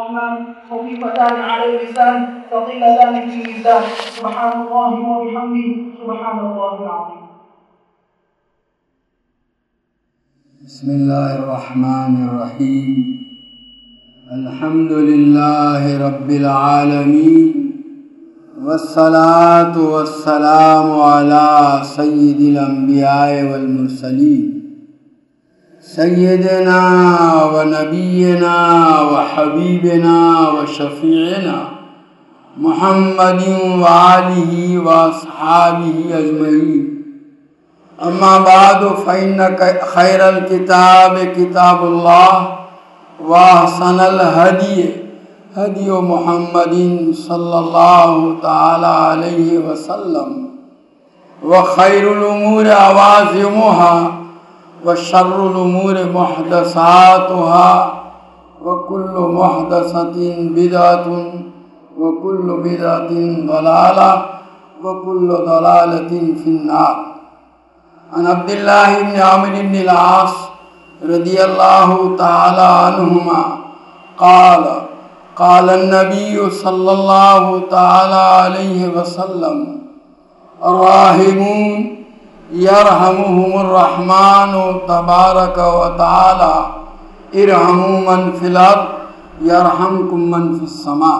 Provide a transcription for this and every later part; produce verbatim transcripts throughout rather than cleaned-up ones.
الرحمن خفيفتان على اللسان ثقيلتان في الميزان سبحان الله وبحمده سبحان الله العظيم. بسم الله الرحمن الرحيم. الحمد لله رب العالمين والصلاة والسلام على سيد الأنبياء والمرسلين سيدنا ونبينا وحبيبنا وشفيعنا محمد وآله وأصحابه أجمعين. أما بعد فإن خير الكتاب كتاب الله وأحسن الهدي هدي محمد صلى الله تعالى عليه وسلم وخير الأمور عوازمها وشر الأمور محدثاتها وكل محدثة بدعة وكل بدعة ضلالة وكل ضلالة في النار. عن عبد الله بن عمرو بن العاص رضي الله تعالى عنهما قال قال النبي صلى الله تعالى عليه وسلم الراحمون يرحمهم الرحمن تبارك وتعالى ارحموا من في الأرض يرحمكم من في السماء.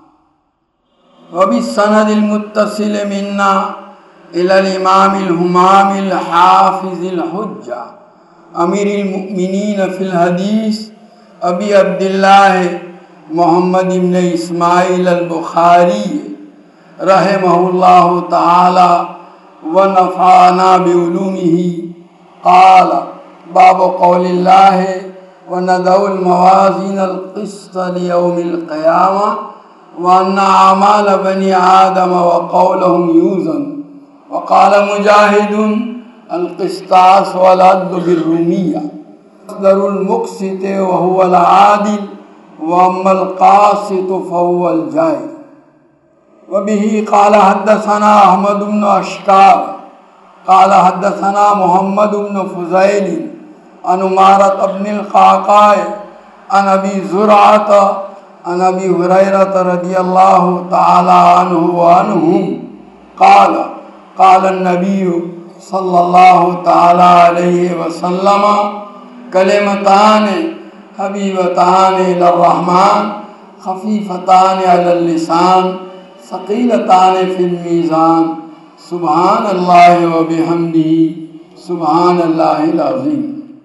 وبالسند المتصل منا إلى الإمام الهمام الحافظ الحجة أمير المؤمنين في الحديث أبي عبد الله محمد بن إسماعيل البخاري رحمه الله تعالى ونفعنا بعلومه قال باب قول الله وندع الموازين القسط ليوم القيامة وأن أعمال بني آدم وقولهم يوزن. وقال مجاهد القسطاس والعدل بالرومية مصدر المقسط وهو العادل وأما القاسط فهو الجائر. وبه قال حدثنا أحمد بن أشكار قال حدثنا محمد بن فضيل عن أمارة بن القعقاع عن أبي زرعة عن أبي هريرة رضي الله تعالى عنه وعنهم قال قال النبي صلى الله تعالى عليه وسلم كلمتان حبيبتان إلى الرحمن خفيفتان على اللسان ثقيلتان في الميزان سبحان الله وبحمده سبحان الله العظيم.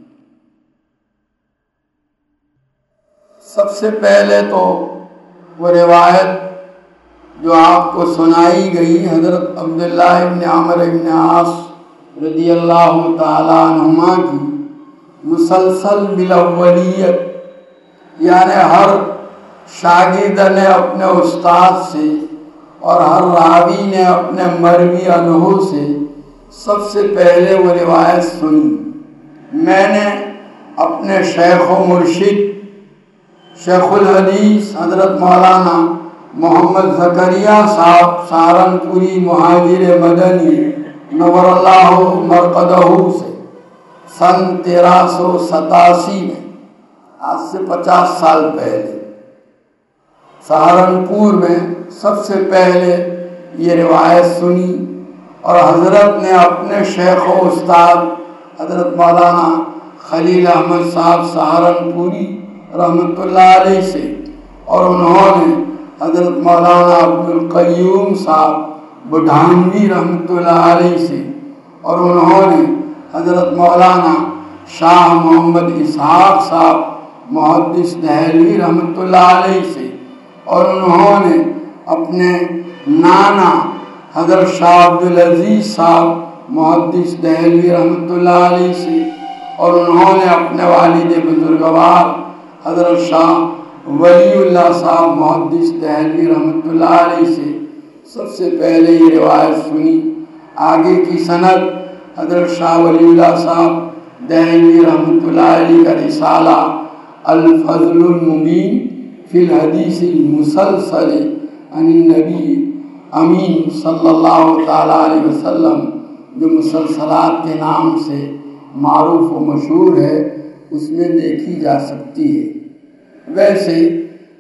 سب سے پہلے تو وہ روایت جو آپ کو سنائی گئی حضرت عبداللہ ابن عمرو ابن عاص رضی اللہ تعالیٰ عنہما کی مسلسل بالاولیت، یعنی ہر شاگرد نے اپنے استاد سے اور ہر راوی نے اپنے مروی عنہ سے سب سے پہلے وہ روایت سنی. میں نے اپنے شیخ و مرشد شیخ الحدیث حضرت مولانا محمد زکریا صاحب سہارنپوری مہاجر مدنی نور اللہ مرقدہ سے سن تیرہ سو ستاسی میں، آج سے پچاس سال پہلے، سہارنپور میں سب سے پہلے یہ روایت سنی اور حضرت نے اپنے شیخ و استاد حضرت مولانا خلیل احمد صاحب سہارنپوری رحمۃ اللہ علیہ سے اور انہوں نے حضرت مولانا عبدالقیوم صاحب بڈھانوی رحمۃ اللہ علیہ سے اور انہوں نے حضرت مولانا شاہ محمد اسحاق صاحب محدث دہلوی رحمۃ اللہ علیہ سے اور انہوں نے اپنے نانا حضرت شاہ عبدالعزیز صاحب محدث دہلوی رحمۃ اللہ علیہ سے اور انہوں نے اپنے والد بزرگوار حضرت شاہ ولی اللہ صاحب محدث دہلوی رحمۃ اللہ علیہ سے سب سے پہلے یہ روایت سنی. آگے کی سند حضرت شاہ ولی اللہ صاحب دہلوی رحمۃ اللہ علیہ کا رسالہ الفضل المبین فی الحدیث المسلسل عن النبی امین صلی اللہ تعالیٰ علیہ وسلم، جو مسلسلات کے نام سے معروف و مشہور ہے، اس میں دیکھی جا سکتی ہے. ویسے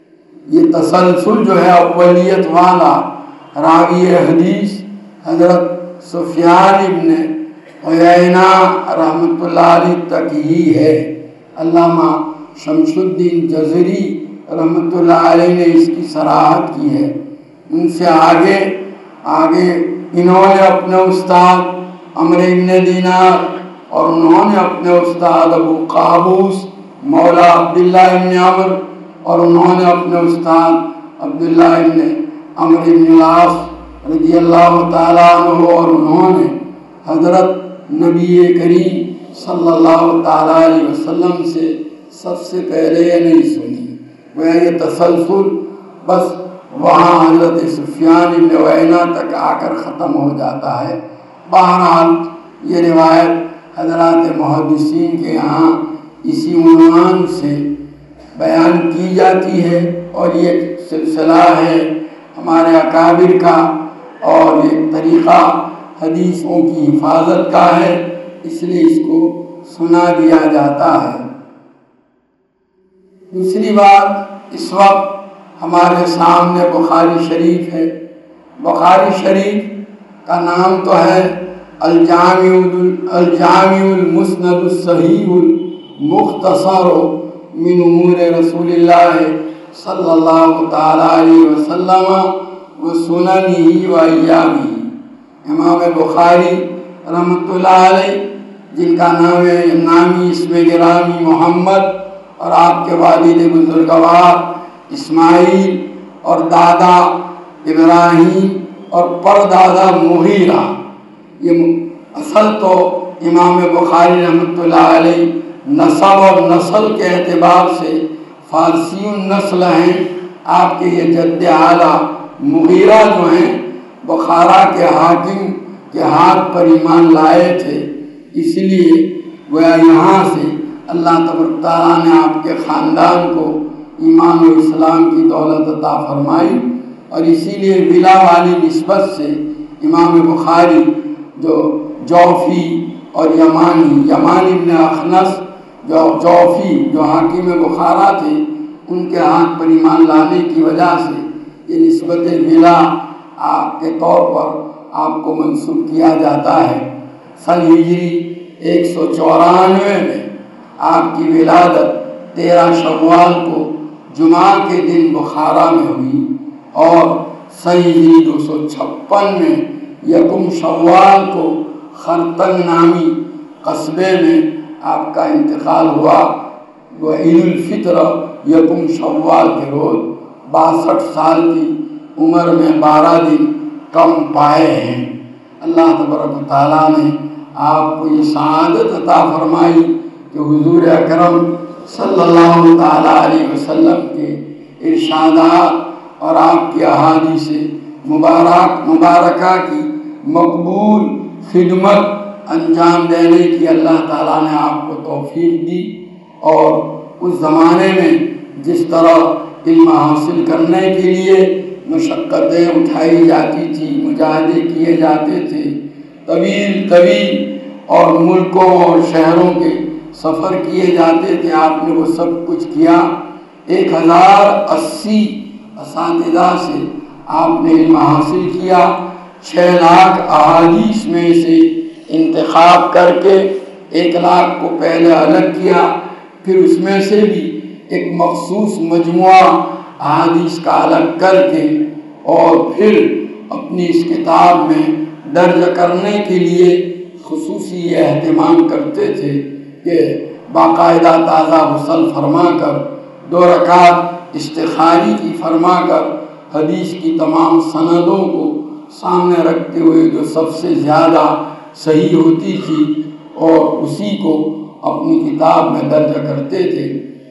یہ تسلسل جو ہے اولیت والا راوی حدیث حضرت سفیان ابن عیینہ رحمۃ اللہ علیہ تک ہی ہے۔ علامہ شمس الدین جزری رحمۃ اللہ علیہ نے اس کی صراحت کی ہے۔ ان سے آگے آگے انہوں نے اپنے استاد عمرو بن دینار اور انہوں نے اپنے استاد ابو قابوس مولا عبداللہ بن عمر اور انہوں نے اپنے استاد عبداللہ بن عمرو بن العاص رضی اللہ تعالیٰ عنہ اور انہوں نے حضرت نبی کریم صلی اللہ تعالیٰ علیہ وسلم سے سب سے پہلے یہ نہیں سنی۔ وہ یہ تسلسل بس وہاں حضرت سفیان بن عیینہ تک آ کر ختم ہو جاتا ہے۔ بہرحال یہ روایت حضرات محدثین کے یہاں اسی عنوان سے بیان کی جاتی ہے اور یہ سلسلہ ہے ہمارے اکابر کا اور یہ طریقہ حدیثوں کی حفاظت کا ہے، اس لیے اس کو سنا دیا جاتا ہے۔ دوسری بات، اس وقت ہمارے سامنے بخاری شریف ہے۔ بخاری شریف کا نام تو ہے الجامع الجامع المسند الصحیح المختصر من امور رسول اللہ صلی اللہ تعالیٰ علیہ وسلم و سننہ و ایامہ۔ امام بخاری رحمۃ اللہ علیہ جن کا نام ہے نامی اسم گرامی محمد اور آپ کے والد بزرگوار اسماعیل اور دادا ابراہیم اور پردادا مغیرہ، یہ اصل تو امام بخاری رحمۃ اللہ علیہ نسب اور نسل کے اعتبار سے فارسی النسل ہیں۔ آپ کے یہ جد اعلیٰ مغیرہ جو ہیں بخارا کے حاکم کے ہاتھ پر ایمان لائے تھے، اس لیے وہ یہاں سے اللہ تبارک تعالیٰ نے آپ کے خاندان کو ایمان و اسلام کی دولت عطا فرمائی، اور اسی لیے ولا والی نسبت سے امام بخاری جو جوفی اور یمانی یمانی ابن اخنس جو جوفی جو حاکم بخارا تھے ان کے ہاتھ پر ایمان لانے کی وجہ سے یہ نسبت ولا آپ کے طور پر آپ کو منسوب کیا جاتا ہے۔ سن ہجری ایک سو چورانوے میں آپ کی ولادت تیرہ شوال کو جمعہ کے دن بخارا میں ہوئی، اور سن ہجری دو سو چھپن میں یکم شوال کو خرطن نامی قصبے میں آپ کا انتقال ہوا۔ وہ عید الفطر یکم شوال کے روز باسٹھ سال کی عمر میں بارہ دن کم پائے ہیں۔ اللہ تبارک و تعالیٰ نے آپ کو یہ سعادت عطا فرمائی کہ حضور اکرم صلی اللہ تعالیٰ علیہ وسلم کے ارشادات اور آپ کی احادیث مبارک مبارکہ کی مقبول خدمت انجام دینے کی اللہ تعالیٰ نے آپ کو توفیق دی، اور اس زمانے میں جس طرح علم حاصل کرنے کے لیے مشقتیں اٹھائی جاتی تھی، مجاہدے کیے جاتے تھے، طویل طویل اور ملکوں اور شہروں کے سفر کیے جاتے تھے، آپ نے وہ سب کچھ کیا۔ ایک ہزار اسی اساتذہ سے آپ نے علم حاصل کیا، چھ لاکھ احادیث میں سے انتخاب کر کے ایک لاکھ کو پہلے الگ کیا، پھر اس میں سے بھی ایک مخصوص مجموعہ احادیث کا الگ کر کے، اور پھر اپنی اس کتاب میں درج کرنے کے لیے خصوصی اہتمام کرتے تھے کہ باقاعدہ تازہ غسل فرما کر دو رکعت استخاری کی فرما کر حدیث کی تمام سندوں کو سامنے رکھتے ہوئے جو سب سے زیادہ صحیح ہوتی تھی اور اسی کو اپنی کتاب میں درج کرتے تھے۔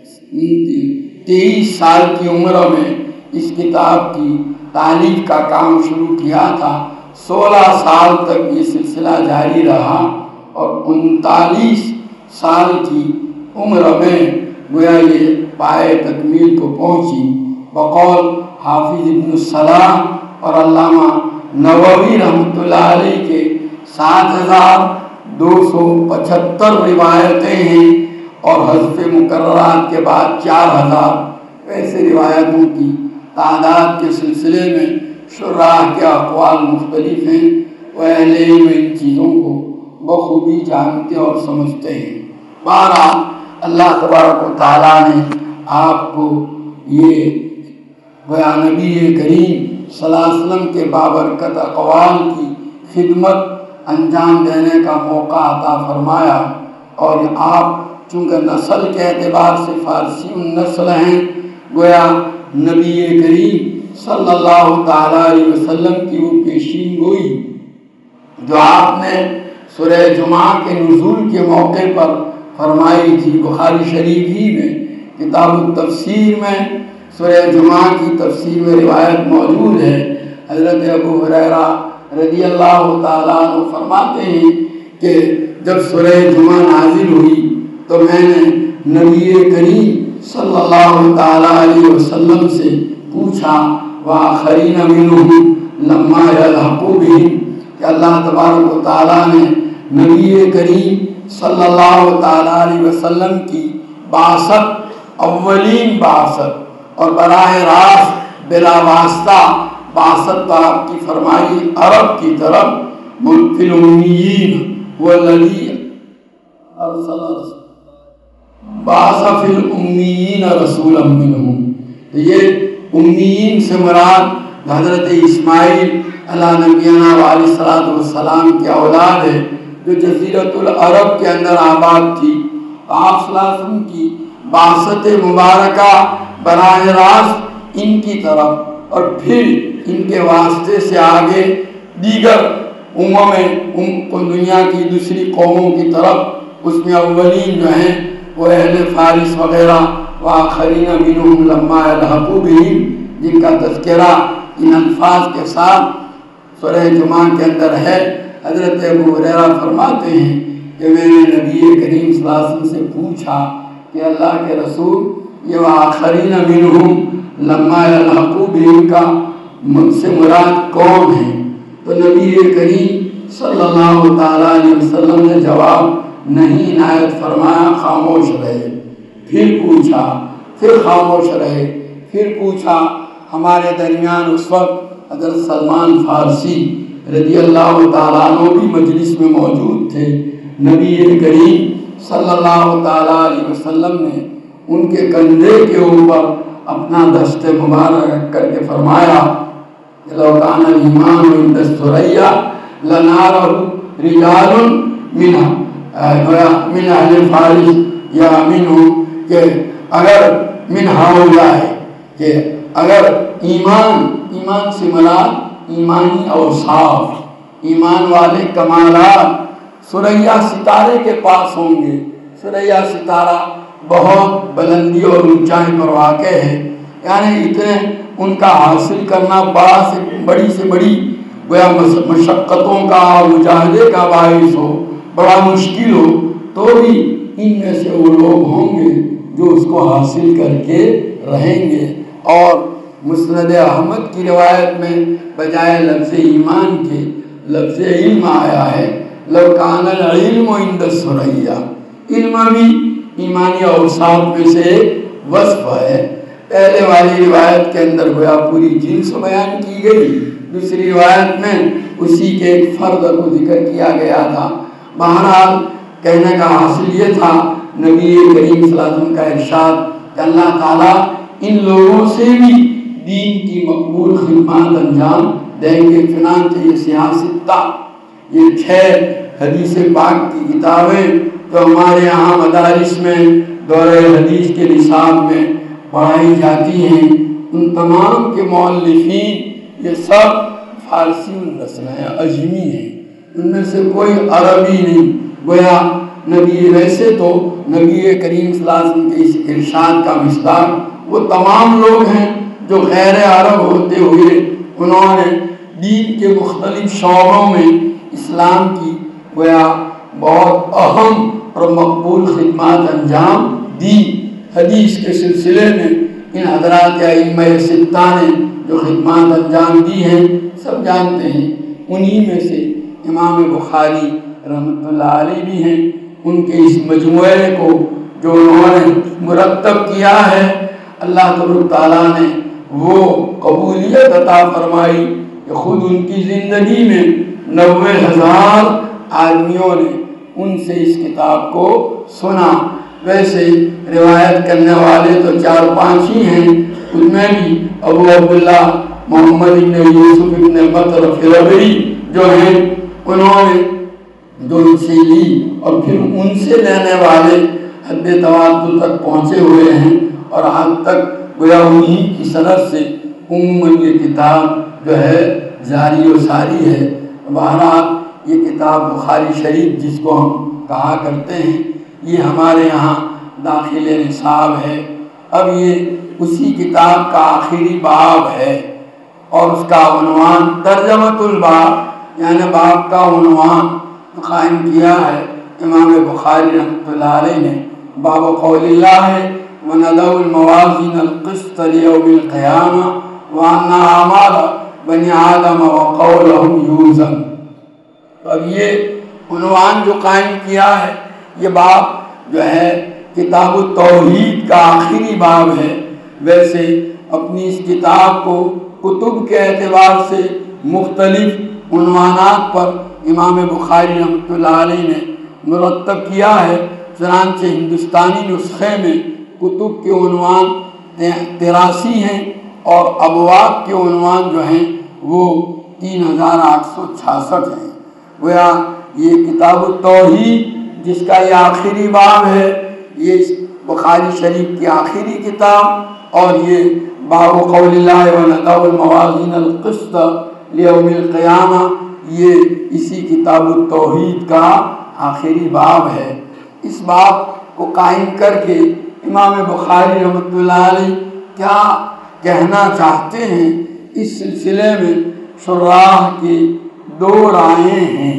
تیئیس سال کی عمر میں اس کتاب کی تعلیف کا کام شروع کیا تھا، سولہ سال تک یہ سلسلہ جاری رہا، اور انتالیس سال کی عمر میں گویا یہ پائے تکمیل کو پہنچی۔ بقول حافظ ابن السلام اور علامہ نووی رحمۃ اللہ علیہ کے سات ہزار دو سو پچہتر روایتیں ہیں، اور حذف مقررات کے بعد چار ہزار ایسے روایتوں کی تعداد کے سلسلے میں شراح کے اقوال مختلف ہیں، وہ اہل علم ان چیزوں کو بخوبی جانتے اور سمجھتے ہیں۔ بہرحال اللہ تبارک و تعالیٰ نے آپ کو یہ گویا نبی کریم صلی اللہ علیہ وسلم کے بابرکت اقوال کی خدمت انجام دینے کا موقع عطا فرمایا، اور آپ چونکہ نسل کے اعتبار سے فارسی نسل ہیں، گویا نبی کریم صلی اللہ تعالیٰ علیہ وسلم کی وہ پیشین گوئی جو آپ نے سورہ جمعہ کے نزول کے موقع پر فرمائی تھی۔ بخاری شریف ہی میں کتاب التفسیر میں سورہ جمعہ کی تفسیر میں روایت موجود ہے۔ حضرت ابو ہریرہ رضی اللہ تعالیٰ عنہ فرماتے ہیں کہ جب سورہ جمعہ نازل ہوئی تو میں نے نبی کریم صلی اللہ تعالیٰ علیہ وسلم سے پوچھا وآخرین منہم لما یلحقوا بہم، کہ اللہ تبارک و تعالیٰ نے نبی کریم صلی اللہ تعالیٰ علیہ وسلم کی بعثت، اولین بعثت اور براہ راست بلا واسطہ بعثت آپ کی فرمائی عرب کی طرف، فی الامیین والذی ارسل بعث فی الامیین رسولا منہم۔ تو یہ امیین سے مراد حضرت اسماعیل علیہ نبینا علیہ الصلوۃ والسلام کی اولاد ہے جو جزیرۃ العرب کے اندر آباد تھی۔ آپ صلی اللہ علیہ وسلم کی بعثت مبارکہ براہ راست ان کی طرف اور پھر ان کے واسطے سے آگے دیگر اممیں دنیا کی دوسری قوموں کی طرف، اس میں اولین جو ہیں وہ اہل فارس وغیرہ، وآخرین منہم لما یلحقوا بہم، جن کا تذکرہ ان الفاظ کے ساتھ سورہ جمعہ کے اندر ہے۔ حضرت ابو ہریرہ فرماتے ہیں کہ میں نے نبی کریم صلی اللہ علیہ وسلم سے پوچھا کہ اللہ کے رسول یہ وآخرین منہم لما یلحقوا بہم کا مجھ سے مراد کون ہیں؟ تو نبی کریم صلی اللہ تعالیٰ علیہ وسلم نے جواب نہیں عنایت فرمایا، خاموش رہے۔ پھر پوچھا، پھر خاموش رہے، پھر پوچھا۔ ہمارے درمیان اس وقت حضرت سلمان فارسی رضی اللہ تعالیٰ عنہ بھی مجلس میں موجود تھے۔ نبی کریم صلی اللہ تعالیٰ علیہ وسلم نے ان کے کندھے کے اوپر اپنا دست مبارک رکھ کر کے فرمایا لو کان الایمان عند الثریا لنارہ رجال من من اہل فارس یا منہم، کہ اگر من ہؤلاء، کہ اگر ایمان، ایمان سے مراد ایمانی اوصاف، ایمان والے کمالات ثریا ستارے کے پاس ہوں گے۔ ثریا ستارہ بہت بلندی اور اونچائی پر واقع ہے، یعنی اتنے ان کا حاصل کرنا بڑا سے بڑی سے بڑی گویا مشقتوں کا، مجاہدے کا باعث ہو، بڑا مشکل ہو، تو بھی ان میں سے وہ لوگ ہوں گے جو اس کو حاصل کر کے رہیں گے۔ اور مسند احمد کی روایت میں بجائے لفظ ایمان کے لفظ علم آیا ہے، لو کان العلم عند الثریا، علم بھی ایمانی اوصاف میں سے ایک وصف ہے۔ پہلے والی روایت کے اندر گویا پوری جنس بیان کی گئی، دوسری روایت میں اسی کے ایک فرد کو ذکر کیا گیا تھا۔ بہرحال کہنے کا حاصل یہ تھا نبی کریم صلی اللہ علیہ وسلم کا ارشاد کہ اللہ تعالیٰ ان لوگوں سے بھی دین کی مقبول خدمات انجام دیں گے۔ چنانچہ یہ سیاستہ، یہ چھ حدیث پاک کی کتابیں جو ہمارے یہاں مدارس میں دورہ حدیث کے نصاب میں پڑھائی جاتی ہیں، ان تمام کے مؤلفین یہ سب فارسی النسل ہیں، اجمی ہیں، ان میں سے کوئی عربی نہیں۔ گویا نبی ویسے تو نبی کریم صلی اللہ علیہ وسلم کے اس ارشاد کا مصداق وہ تمام لوگ ہیں جو غیر عرب ہوتے ہوئے انہوں نے دین کے مختلف شعبوں میں اسلام کی گویا بہت اہم اور مقبول خدمات انجام دی۔ حدیث کے سلسلے میں ان حضرات ائمہ ستہ نے جو خدمات انجام دی ہیں سب جانتے ہیں، انہی میں سے امام بخاری رحمۃ اللہ علیہ بھی ہیں۔ ان کے اس مجموعے کو جو انہوں نے مرتب کیا ہے، اللہ تعالیٰ نے وہ قبولیت عطا فرمائی کہ خود ان کی زندگی میں نوے ہزار آدمیوں نے ان سے اس کتاب کو سنا۔ ویسے روایت کرنے والے تو چار پانچ ہی ہیں، ان میں بھی ابو عبداللہ محمد بن یوسف بن بطر فربری جو ہیں، انہوں نے جو ان سے لی اور پھر ان سے لینے والے حد تواتر تک پہنچے ہوئے ہیں، اور حد تک گویا انہی کی سند سے عموماً یہ کتاب جو ہے جاری و ساری ہے۔ بہرحال یہ کتاب بخاری شریف جس کو ہم کہا کرتے ہیں، یہ ہمارے یہاں داخل نصاب ہے۔ اب یہ اسی کتاب کا آخری باب ہے اور اس کا عنوان ترجمۃ الباب، یعنی باب کا عنوان قائم کیا ہے امام بخاری رحمۃ اللہ علیہ نے۔ باب قول اللہ ہے وَنَضَعُ الْمَوَازِينَ الْقِسْطَ لِيَوْمِ الْقِيَامَةِ وَأَنَّ أَعْمَالَ بَنِي آدَمَ وَقَوْلَهُمْ يُوزَنُ۔ تو اب یہ عنوان جو قائم کیا ہے، یہ باب جو ہے کتاب التوحید کا آخری باب ہے۔ ویسے اپنی اس کتاب کو کتب کے اعتبار سے مختلف عنوانات پر امام بخاری رحمۃ اللہ علیہ نے مرتب کیا ہے، چنانچہ ہندوستانی نسخے میں کتب کے عنوان تراسی ہیں اور ابواب کے عنوان جو ہیں وہ تین ہزار آٹھ سو چھیاسٹھ ہیں۔ گویا یہ کتاب التوحید جس کا یہ آخری باب ہے، یہ بخاری شریف کی آخری کتاب، اور یہ باب قول اللہ وَنَضَعُ الْمَوَازِينَ الْقِسْطَ لِيَوْمِ الْقِيَامَةِ، یہ اسی کتاب التوحید کا آخری باب ہے۔ اس باب کو قائم کر کے امام بخاری رحمۃ اللہ علیہ کیا کہنا چاہتے ہیں، اس سلسلے میں شراح کی دو رائیں ہیں۔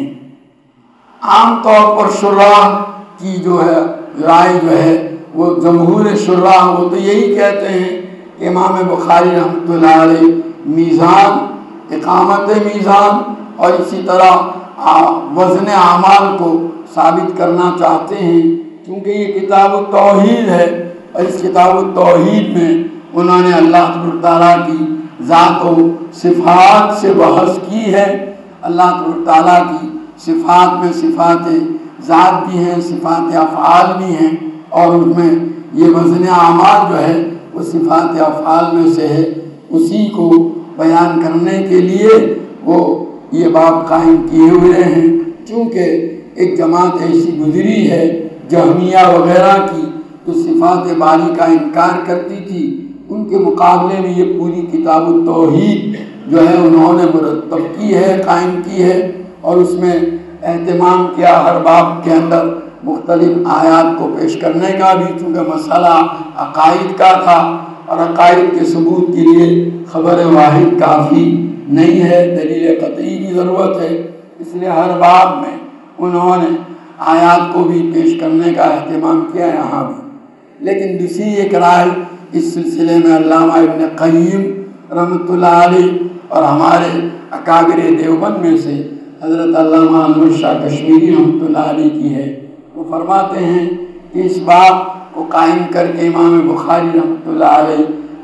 عام طور پر شراح کی جو ہے رائے جو ہے وہ جمہور شراح وہ تو یہی کہتے ہیں کہ امام بخاری رحمۃ اللہ علیہ میزان، اقامت میزان اور اسی طرح وزن اعمال کو ثابت کرنا چاہتے ہیں، کیونکہ یہ کتاب التوحید ہے اور اس کتاب التوحید میں انہوں نے اللہ تعالیٰ کی ذات و صفات سے بحث کی ہے۔ اللہ تعالیٰ کی صفات میں صفات ذات بھی ہیں، صفات افعال بھی ہیں، اور ان میں یہ وزن اعمال جو ہے وہ صفات افعال میں سے ہے۔ اسی کو بیان کرنے کے لیے وہ یہ باب قائم کیے ہوئے ہیں، کیونکہ ایک جماعت ایسی گزری ہے جہمیہ وغیرہ کی جو صفات باری کا انکار کرتی تھی، ان کے مقابلے میں یہ پوری کتاب التوحید جو ہے انہوں نے مرتب کی ہے، قائم کی ہے، اور اس میں اہتمام کیا ہر باب کے اندر مختلف آیات کو پیش کرنے کا بھی، چونکہ مسئلہ عقائد کا تھا اور عقائد کے ثبوت کے لیے خبر واحد کافی نہیں ہے، دلیل قطعی کی ضرورت ہے، اس لیے ہر باب میں انہوں نے آیات کو بھی پیش کرنے کا اہتمام کیا یہاں بھی۔ لیکن دوسری ایک رائے اس سلسلے میں علامہ ابن قیم رحمۃ اللہ علیہ اور ہمارے اکابر دیوبند میں سے حضرت علامہ انور شاہ کشمیری رحمۃ اللہ علیہ کی ہے۔ وہ فرماتے ہیں کہ اس باب کو قائم کر کے امام بخاری رحمۃ اللہ علیہ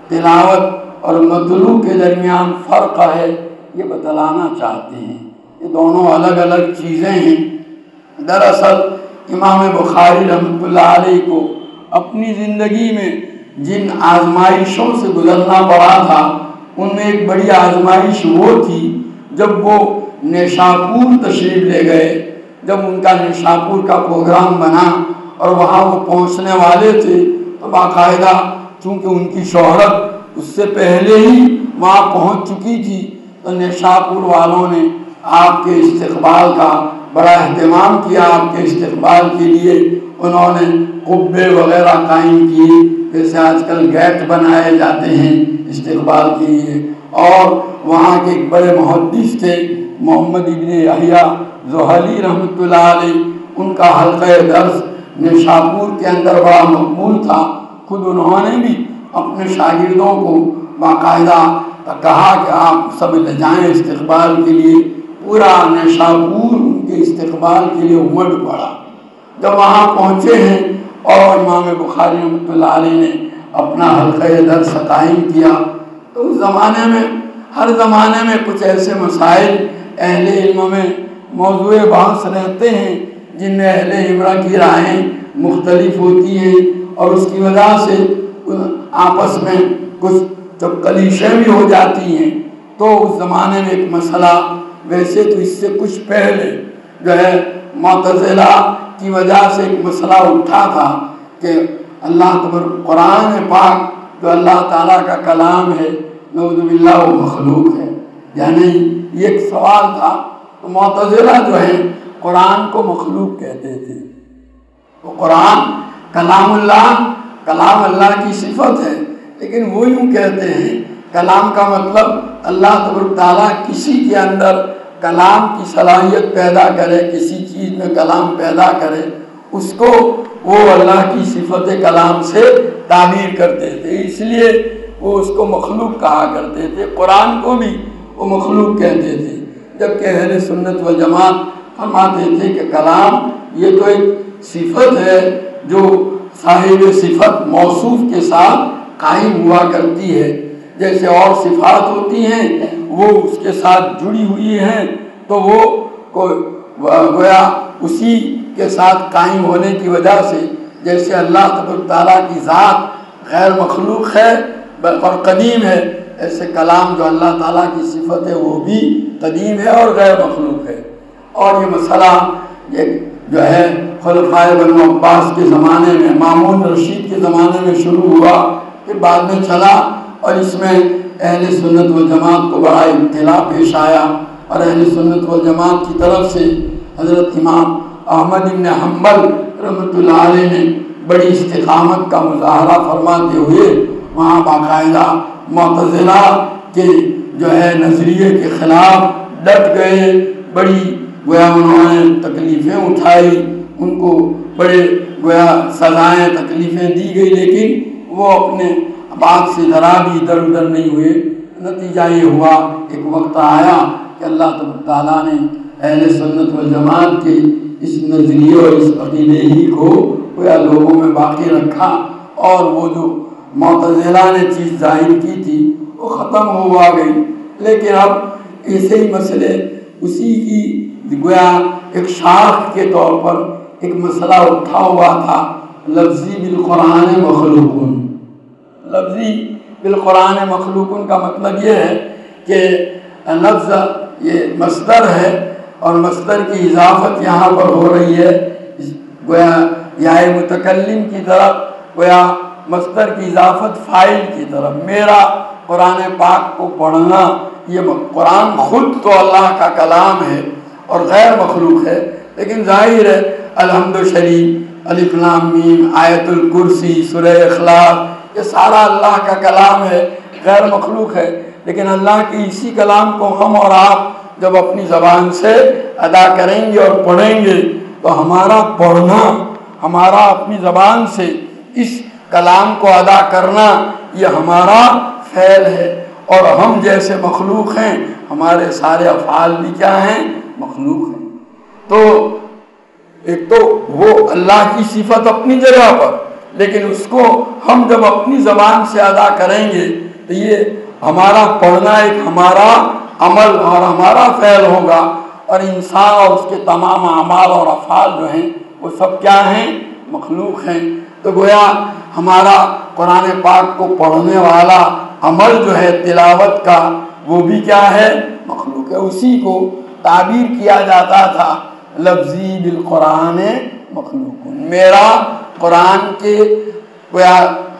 تلاوت اور مطلوع کے درمیان فرق ہے یہ بتلانا چاہتے ہیں۔ یہ دونوں الگ الگ چیزیں ہیں۔ دراصل امام بخاری رحمۃ اللہ علیہ کو اپنی زندگی میں جن آزمائشوں سے گزرنا پڑا تھا، ان میں ایک بڑی آزمائش وہ تھی جب وہ نیشاپور تشریف لے گئے۔ جب ان کا نیشاپور کا پروگرام بنا اور وہاں وہ پہنچنے والے تھے تو باقاعدہ چونکہ ان کی شہرت اس سے پہلے ہی وہاں پہنچ چکی تھی، تو نیشاپور والوں نے آپ کے استقبال کا بڑا اہتمام کیا۔ آپ کے استقبال کے لیے انہوں نے قبے وغیرہ قائم کیے، جیسے آج کل گیٹ بنائے جاتے ہیں استقبال کے لیے، اور وہاں کے ایک بڑے محدث تھے محمد ابن یحییٰ زحلی رحمۃ اللہ علیہ، ان کا حلقہ درس نیشاپور کے اندر بڑا مقبول تھا۔ خود انہوں نے بھی اپنے شاگردوں کو باقاعدہ کہا کہ آپ سب لے جائیں استقبال کے لیے۔ پورا نیشاپور ان کے استقبال کے لیے امڑ پڑا۔ جب وہاں پہنچے ہیں اور امام بخاری رحمۃ اللہ علیہ نے اپنا حلقہ درس قائم کیا تو اس زمانے میں ہر زمانے میں کچھ ایسے مسائل اہل علم میں موضوع بحث رہتے ہیں جن میں اہل عبرہ کی رائیں مختلف ہوتی ہیں، اور اس کی وجہ سے آپس میں کچھ کلیشیں بھی ہو جاتی ہیں۔ تو اس زمانے میں ایک مسئلہ، ویسے تو اس سے کچھ پہلے جو ہے معتزلہ کی وجہ سے ایک مسئلہ اٹھا تھا کہ اللہ تبارک قرآن پاک جو اللہ تعالیٰ کا کلام ہے، نعوذ باللہ وہ مخلوق ہے یا نہیں، یہ ایک سوال تھا۔ تو معتزلہ جو ہے قرآن کو مخلوق کہتے تھے۔ تو قرآن کلام اللہ کلام اللہ کی صفت ہے، لیکن وہ یوں کہتے ہیں کلام کا مطلب اللہ تبارک تعالیٰ کسی کے اندر کلام کی صلاحیت پیدا کرے، کسی چیز میں کلام پیدا کرے، اس کو وہ اللہ کی صفت کلام سے تعبیر کرتے تھے، اس لیے وہ اس کو مخلوق کہا کرتے تھے۔ قرآن کو بھی وہ مخلوق کہتے تھے، جبکہ اہل سنت والجماعت فرماتے تھے کہ کلام یہ تو ایک صفت ہے جو صاحب صفت موصوف کے ساتھ قائم ہوا کرتی ہے، جیسے اور صفات ہوتی ہیں وہ اس کے ساتھ جڑی ہوئی ہیں، تو وہ گویا اسی کے ساتھ قائم ہونے کی وجہ سے، جیسے اللہ تبارک تعالیٰ کی ذات غیر مخلوق ہے اور قدیم ہے، ایسے کلام جو اللہ تعالیٰ کی صفت ہے وہ بھی قدیم ہے اور غیر مخلوق ہے۔ اور یہ مسئلہ یہ جو ہے خلفائے بنو عباس کے زمانے میں، مامون رشید کے زمانے میں شروع ہوا، پھر بعد میں چلا، اور اس میں اہل سنت والجماعت کو بڑا ابتلا پیش آیا، اور اہل سنت والجماعت کی طرف سے حضرت امام احمد بن حنبل رحمۃ اللہ علیہ نے بڑی استقامت کا مظاہرہ فرماتے ہوئے وہاں باقاعدہ معتزلہ کے جو ہے نظریے کے خلاف ڈٹ گئے، بڑی گویا انہوں نے تکلیفیں اٹھائی، ان کو بڑے گویا سزائیں تکلیفیں دی گئی، لیکن وہ اپنے بات سے ذرا بھی ادھر ادھر نہیں ہوئے۔ نتیجہ یہ ہوا، ایک وقت آیا کہ اللہ تعالیٰ نے اہل سنت والجماعت کے اس نظریے اور اس عقیدے ہی کو گویا لوگوں میں باقی رکھا، اور وہ جو معتزلہ نے چیز ظاہر کی تھی وہ ختم ہوا گئی۔ لیکن اب ایسے ہی مسئلے اسی کی گویا ایک شاخ کے طور پر ایک مسئلہ اٹھا ہوا تھا، لفظی بالقرآن مخلوقن۔ لفظی بالقرآن مخلوقن کا مطلب یہ ہے کہ لفظ یہ مصدر ہے، اور مصدر کی اضافت یہاں پر ہو رہی ہے گویا یا متکلم کی طرف، گویا مصدر کی اضافت فاعل کی طرف۔ میرا قرآن پاک کو پڑھنا، یہ قرآن خود تو اللہ کا کلام ہے اور غیر مخلوق ہے، لیکن ظاہر ہے الحمد شریف، الف لام میم، آیت الکرسی، سورہ اخلاص، یہ سارا اللہ کا کلام ہے، غیر مخلوق ہے، لیکن اللہ کی اسی کلام کو ہم اور آپ جب اپنی زبان سے ادا کریں گے اور پڑھیں گے تو ہمارا پڑھنا، ہمارا اپنی زبان سے اس کلام کو ادا کرنا، یہ ہمارا فعل ہے، اور ہم جیسے مخلوق ہیں ہمارے سارے افعال بھی کیا ہیں؟ مخلوق ہیں۔ تو ایک تو وہ اللہ کی صفت اپنی جگہ پر، لیکن اس کو ہم جب اپنی زبان سے ادا کریں گے تو یہ ہمارا پڑھنا ایک ہمارا عمل اور ہمارا فعل ہوگا، اور انسان اور اس کے تمام اعمال اور افعال جو ہیں وہ سب کیا ہیں؟ مخلوق ہیں۔ تو گویا ہمارا قرآن پاک کو پڑھنے والا عمل جو ہے تلاوت کا، وہ بھی کیا ہے؟ مخلوق ہے۔ اسی کو تعبیر کیا جاتا تھا لفظی بالقرآن مخلوق۔ میرا قرآن کے گویا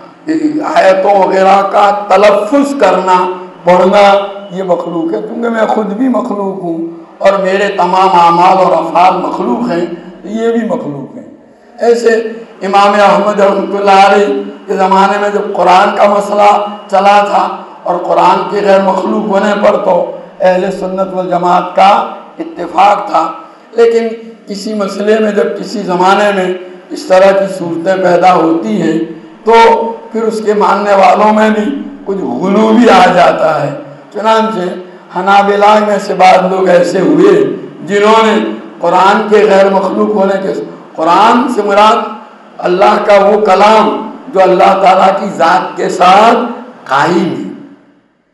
آیتوں وغیرہ کا تلفظ کرنا، پڑھنا، یہ مخلوق ہے، کیونکہ میں خود بھی مخلوق ہوں اور میرے تمام اعمال اور افعال مخلوق ہیں، یہ بھی مخلوق ہیں۔ ایسے امام احمد رحمۃ اللہ علیہ کے زمانے میں جب قرآن کا مسئلہ چلا تھا اور قرآن کے غیر مخلوق ہونے پر تو اہل سنت والجماعت کا اتفاق تھا، لیکن کسی مسئلے میں جب کسی زمانے میں اس طرح کی صورتیں پیدا ہوتی ہیں تو پھر اس کے ماننے والوں میں بھی کچھ غلو بھی آ جاتا ہے۔ چنانچہ حنابلہ میں سے بعض لوگ ایسے ہوئے جنہوں نے قرآن کے غیر مخلوق ہونے کے، قرآن سے مراد اللہ کا وہ کلام جو اللہ تعالیٰ کی ذات کے ساتھ قائم ہے،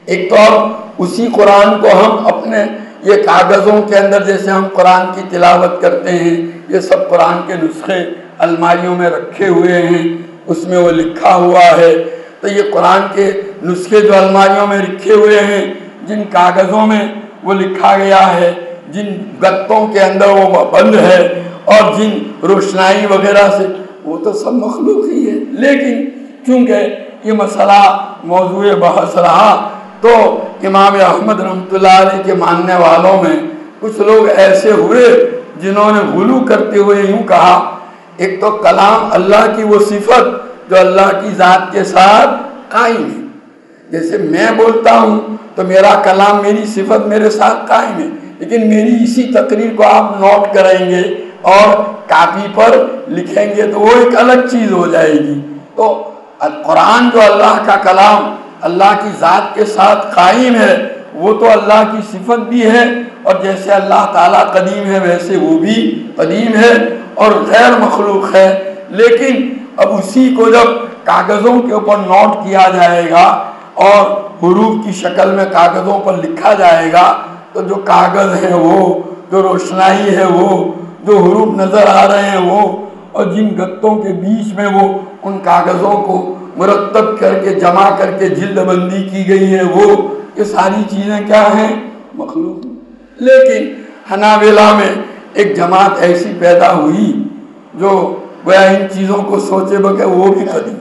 ایک تو اب اسی قرآن کو ہم اپنے یہ کاغذوں کے اندر جیسے ہم قرآن کی تلاوت کرتے ہیں، یہ سب قرآن کے نسخے الماریوں میں رکھے ہوئے ہیں، اس میں وہ لکھا ہوا ہے، تو یہ قرآن کے نسخے جو الماریوں میں رکھے ہوئے ہیں، جن کاغذوں میں وہ لکھا گیا ہے، جن گتوں کے اندر وہ بند ہے اور جن روشنائی وغیرہ سے، وہ تو سب مخلوق ہی ہے۔ لیکن چونکہ یہ مسئلہ موضوع بحث رہا تو امام احمد رحمۃ اللہ علیہ کے ماننے والوں میں کچھ لوگ ایسے ہوئے جنہوں نے غلو کرتے ہوئے یوں کہا، ایک تو کلام اللہ کی وہ صفت جو اللہ کی ذات کے ساتھ قائم ہے، جیسے میں بولتا ہوں تو میرا کلام میری صفت میرے ساتھ قائم ہے، لیکن میری اسی تقریر کو آپ نوٹ کریں گے اور کاپی پر لکھیں گے تو وہ ایک الگ چیز ہو جائے گی۔ تو قرآن جو اللہ کا کلام اللہ کی ذات کے ساتھ قائم ہے، وہ تو اللہ کی صفت بھی ہے، اور جیسے اللہ تعالیٰ قدیم ہے ویسے وہ بھی قدیم ہے اور غیر مخلوق ہے۔ لیکن اب اسی کو جب کاغذوں کے اوپر نوٹ کیا جائے گا اور حروف کی شکل میں کاغذوں پر لکھا جائے گا تو جو کاغذ ہے وہ، جو روشنائی ہے وہ، جو حروف نظر آ رہے ہیں وہ، اور جن گتوں کے بیچ میں وہ ان کاغذوں کو مرتب کر کے جمع کر کے جلد بندی کی گئی ہے، وہ یہ ساری چیزیں کیا ہیں؟ مخلوق۔ لیکن حنابلہ میں ایک جماعت ایسی پیدا ہوئی جو گویا ان چیزوں کو سوچے بغیر وہ بھی قدیم،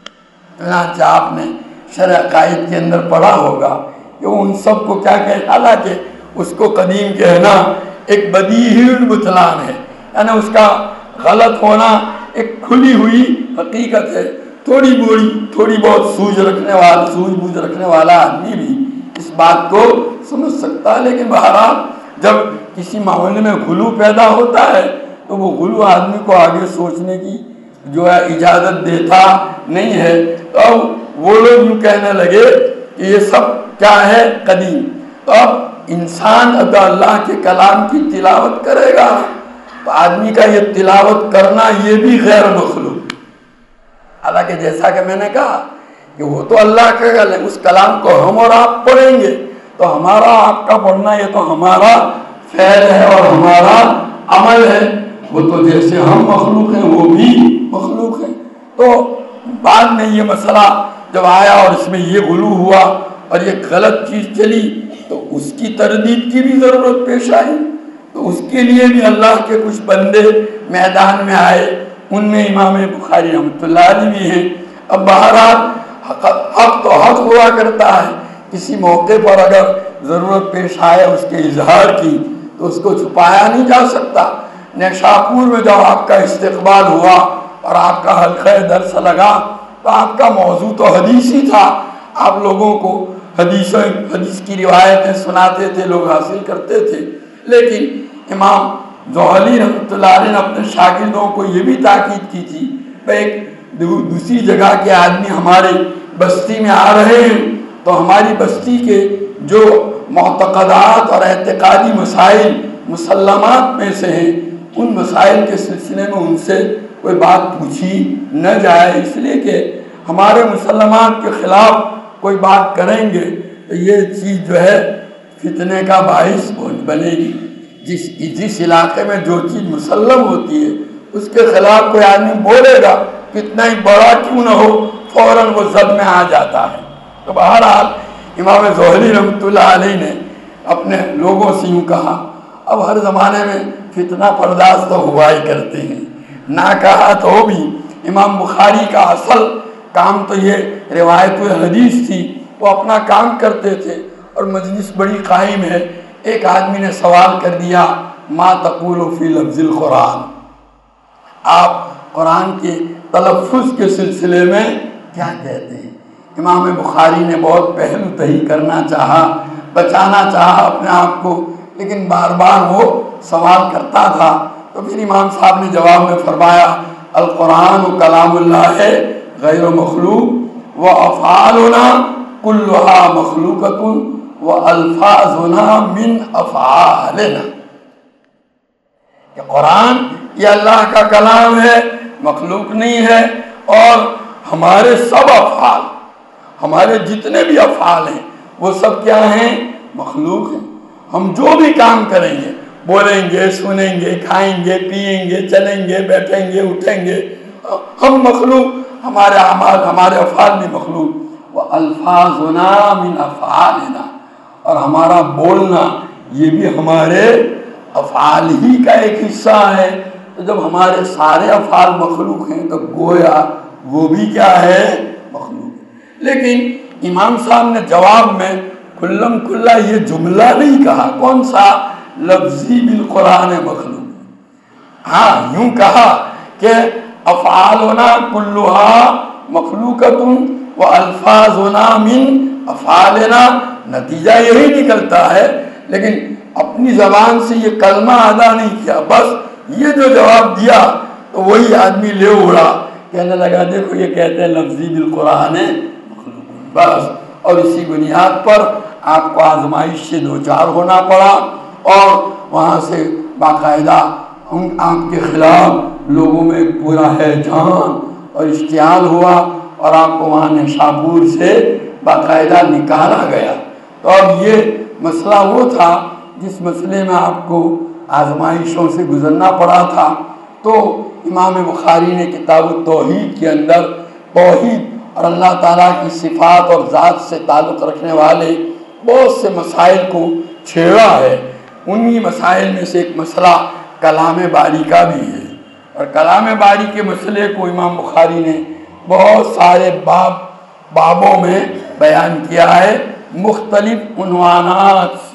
چنانچہ آپ نے شرح عقائد کے اندر پڑھا ہوگا کہ وہ ان سب کو کیا کہ حالانکہ اس کو قدیم کہنا ایک بدیہی البطلان ہے، یعنی اس کا غلط ہونا ایک کھلی ہوئی حقیقت ہے۔ تھوڑی بوڑی تھوڑی بہت سوجھ رکھنے والا سوجھ بوجھ رکھنے والا آدمی بھی اس بات کو سمجھ سکتا ہے، لیکن بہرحال جب کسی معاملے میں غلو پیدا ہوتا ہے تو وہ غلو آدمی کو آگے سوچنے کی جو ہے اجازت دیتا نہیں ہے۔ تو اب وہ لوگ یوں کہنے لگے کہ یہ سب کیا ہے؟ قدیم۔ تو اب انسان اگر اللہ کے کلام کی تلاوت کرے گا تو آدمی کا یہ تلاوت کرنا یہ بھی غیر مخلوق، حالانکہ جیسا کہ میں نے کہا کہ وہ تو اللہ کا کلام ہے، اس کلام کو ہم اور آپ پڑھیں گے تو ہمارا آپ کا پڑھنا یہ تو ہمارا فعل ہے اور ہمارا عمل ہے، وہ تو جیسے ہم مخلوق ہیں وہ بھی مخلوق ہیں۔ تو بعد میں یہ مسئلہ جب آیا اور اس میں یہ غلو ہوا اور یہ غلط چیز چلی تو اس کی تردید کی بھی ضرورت پیش آئی، تو اس کے لیے بھی اللہ کے کچھ بندے میدان میں آئے، ان میں امام بخاری رحمۃ اللہ علیہ بھی ہیں۔ اب بہرحال حق, حق تو حق ہوا کرتا ہے، کسی موقع پر اگر ضرورت پیش آئے اس کے اظہار کی تو اس کو چھپایا نہیں جا سکتا۔ نیشاپور میں جب آپ کا استقبال ہوا اور آپ کا حلقہ درس لگا تو آپ کا موضوع تو حدیث ہی تھا، آپ لوگوں کو حدیثیں حدیث کی روایتیں سناتے تھے، لوگ حاصل کرتے تھے، لیکن امام زوہلی رحمۃ اللہ علیہ نے اپنے شاگردوں کو یہ بھی تاکید کی تھی کہ ایک دوسری جگہ کے آدمی ہمارے بستی میں آ رہے ہیں تو ہماری بستی کے جو معتقدات اور اعتقادی مسائل مسلمات میں سے ہیں ان مسائل کے سلسلے میں ان سے کوئی بات پوچھی نہ جائے، اس لیے کہ ہمارے مسلمات کے خلاف کوئی بات کریں گے تو یہ چیز جو ہے فتنے کا باعث بنے گی۔ جس جس علاقے میں جو چیز مسلم ہوتی ہے اس کے خلاف کوئی آدمی بولے گا کتنا ہی بڑا کیوں نہ ہو فوراً وہ زد میں آ جاتا ہے۔ تو بہرحال امام زہری رحمۃ اللہ علیہ نے اپنے لوگوں سے یوں کہا، اب ہر زمانے میں فتنہ پرداز تو ہوا ہی کرتے ہیں، نہ کہا تو بھی امام بخاری کا اصل کام تو یہ روایت حدیث تھی، وہ اپنا کام کرتے تھے اور مجلس بڑی قائم ہے۔ ایک آدمی نے سوال کر دیا، ما تقول فی لفظ القرآن، آپ قرآن کے تلفظ کے سلسلے میں کیا کہتے ہیں؟ امام بخاری نے بہت پہلو تہی کرنا چاہا، بچانا چاہا اپنے آپ کو، لیکن بار بار وہ سوال کرتا تھا، تو پھر امام صاحب نے جواب میں فرمایا، القرآن کلام اللہ ہے غیر مخلوق و افعالنا کلھا مخلوقۃ و الفاظنا من افعالنا، کہ قرآن یہ اللہ کا کلام ہے، مخلوق نہیں ہے، اور ہمارے سب افعال، ہمارے جتنے بھی افعال ہیں وہ سب کیا ہیں؟ مخلوق ہیں۔ ہم جو بھی کام کریں گے، بولیں گے، سنیں گے، کھائیں گے، پیئیں گے، چلیں گے، بیٹھیں گے، اٹھیں گے، ہم مخلوق، ہمارے اعمال، ہمارے افعال بھی مخلوق۔ وَأَلْفَاظُنَا مِنْ أَفْعَالِنَا، اور ہمارا بولنا یہ بھی ہمارے افعال ہی کا ایک حصہ ہے۔ تو جب ہمارے سارے افعال مخلوق ہیں تو گویا وہ بھی کیا ہے؟ مخلوق ہے۔ لیکن امام صاحب نے جواب میں کلم کلا یہ جملہ نہیں کہا، کون سا؟ لفظی بالقرآن مخلوق۔ ہاں یوں کہا کہ افعالنا کلھا مخلوقۃ و الفاظنا من افعالنا، نتیجہ یہی نکلتا ہے، لیکن اپنی زبان سے یہ کلمہ ادا نہیں کیا، بس یہ جو جواب دیا تو وہی آدمی لے اڑا، کہنے لگا دیکھو یہ کہتے ہیں لفظی بالقرآن مخلوق، بس۔ اور اسی بنیاد پر آپ کو آزمائش سے دوچار ہونا پڑا، اور وہاں سے باقاعدہ آپ کے خلاف لوگوں میں پورا ہیجان اور اشتعال ہوا، اور آپ کو وہاں نشاپور سے باقاعدہ نکالا گیا۔ تو اب یہ مسئلہ وہ تھا جس مسئلے میں آپ کو آزمائشوں سے گزرنا پڑا تھا۔ تو امام بخاری نے کتاب التوحید کے اندر توحید اور اللہ تعالیٰ کی صفات اور ذات سے تعلق رکھنے والے بہت سے مسائل کو چھیڑا ہے۔ انہی مسائل میں سے ایک مسئلہ کلام باری کا بھی ہے، اور کلام باری کے مسئلے کو امام بخاری نے بہت سارے باب بابوں میں بیان کیا ہے، مختلف عنوانات سے۔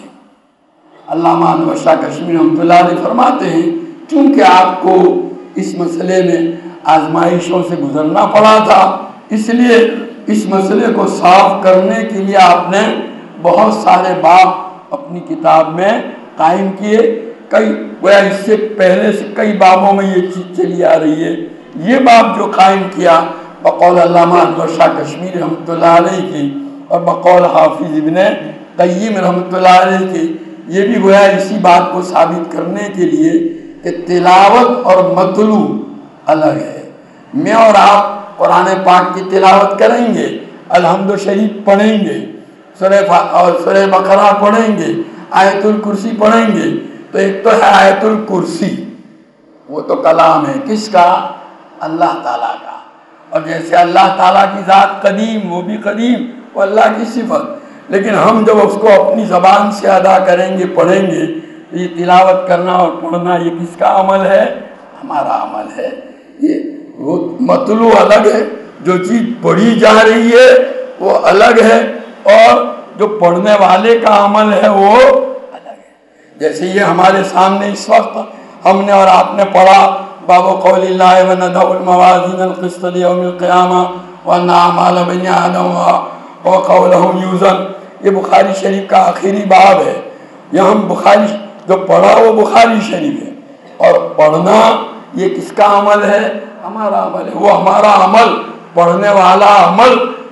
علامہ انور شاہ کشمیری رحمۃ اللہ علیہ فرماتے ہیں چونکہ آپ کو اس مسئلے میں آزمائشوں سے گزرنا پڑا تھا، اس لیے اس مسئلے کو صاف کرنے کے لیے آپ نے بہت سارے باب اپنی کتاب میں قائم کیے۔ کئی گویا اس سے پہلے سے کئی بابوں میں یہ چیز چلی آ رہی ہے۔ یہ باب جو قائم کیا بقول علامہ انور شاہ کشمیری رحمۃ اللہ علیہ کی اور بقول حافظ ابن قیم رحمۃ اللہ علیہ کی، یہ بھی گویا اسی بات کو ثابت کرنے کے لیے کہ تلاوت اور مطلوع الگ ہے۔ میں اور آپ قرآن پاک کی تلاوت کریں گے، الحمد شریف پڑھیں گے، سورہ اور سورہ بقرہ پڑھیں گے، آیت الکرسی پڑھیں گے، تو ایک تو ہے آیت الکرسی، وہ تو کلام ہے، کس کا؟ اللہ تعالیٰ کا۔ اور جیسے اللہ تعالیٰ کی ذات قدیم، وہ بھی قدیم، وہ اللہ کی صفت، لیکن ہم جب اس کو اپنی زبان سے ادا کریں گے، پڑھیں گے، تو یہ تلاوت کرنا اور پڑھنا یہ کس کا عمل ہے؟ ہمارا عمل ہے۔ یہ وہ مطلوع الگ ہے، جو چیز پڑھی جا رہی ہے وہ الگ ہے، اور جو پڑھنے والے کا عمل ہے وہ الگ ہے۔ جیسے یہ ہمارے سامنے اس وقت ہم نے اور آپ نے پڑھا باب قول اللہ وَنَضَعُ الْمَوَازِينَ الْقِسْطَ لِيَوْمِ الْقِيَامَةِ وَأَنَّ أَعْمَالَ بَنِي آدَمَ وَقَوْلَهُمْ يُوزَنُ، یہ بخاری شریف کا آخری باب ہے۔ یہاں ہم بخاری جو پڑھا وہ بخاری شریف ہے، اور پڑھنا یہ کس کا عمل ہے؟ ہمارا عمل ہے۔ وہ ہمارا عمل، پڑھنے والا عمل،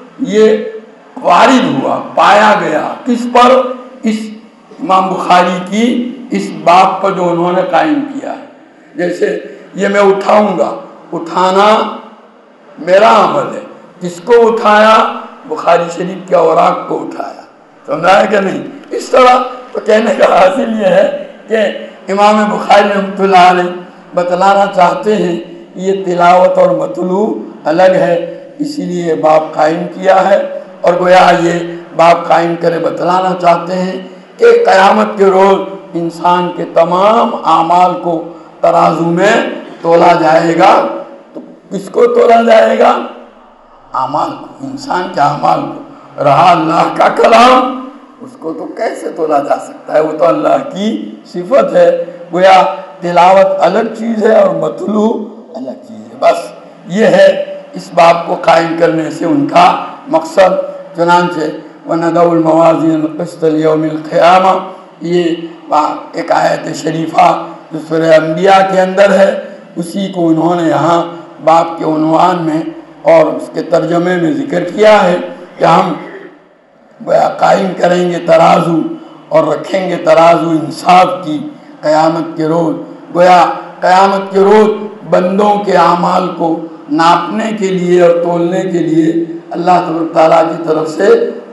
یہ وارد ہوا، پایا گیا کس پر؟ اس امام بخاری کی اس باب پر جو انہوں نے قائم کیا ہے۔ جیسے یہ میں اٹھاؤں گا، اٹھانا میرا عمل ہے، جس کو اٹھایا؟ بخاری شریف کے اوراق کو اٹھایا، سمجھا ہے کہ نہیں؟ اس طرح تو کہنے کا حاصل یہ ہے کہ امام بخاری رحمۃ اللہ علیہ بتلانا چاہتے ہیں یہ تلاوت اور مطلوع الگ ہے، اسی لیے یہ باب قائم کیا ہے، اور گویا یہ باب قائم کرے بتلانا چاہتے ہیں کہ قیامت کے روز انسان کے تمام اعمال کو ترازو میں تولا جائے گا۔ تو کس کو تولا جائے گا؟ اعمال کو، انسان کے اعمال کو۔ رہا اللہ کا کلام، اس کو تو کیسے تولا جا سکتا ہے؟ وہ تو اللہ کی صفت ہے۔ گویا تلاوت الگ چیز ہے اور مطلوع الگ چیز ہے۔ بس یہ ہے اس باب کو قائم کرنے سے ان کا مقصد۔ چنانچہ وَنَضَعُ الْمَوَازِينَ الْقِسْطَ لِيَوْمِ الْقِيَامَةِ، یہ ایک آیت شریفہ جو سورہ انبیاء کے اندر ہے، اسی کو انہوں نے یہاں باب کے عنوان میں اور اس کے ترجمے میں ذکر کیا ہے کہ ہم گویا قائم کریں گے ترازو اور رکھیں گے ترازو انصاف کی قیامت کے روز۔ گویا قیامت کے روز بندوں کے اعمال کو ناپنے کے لیے اور تولنے کے لیے اللہ تعالیٰ کی طرف سے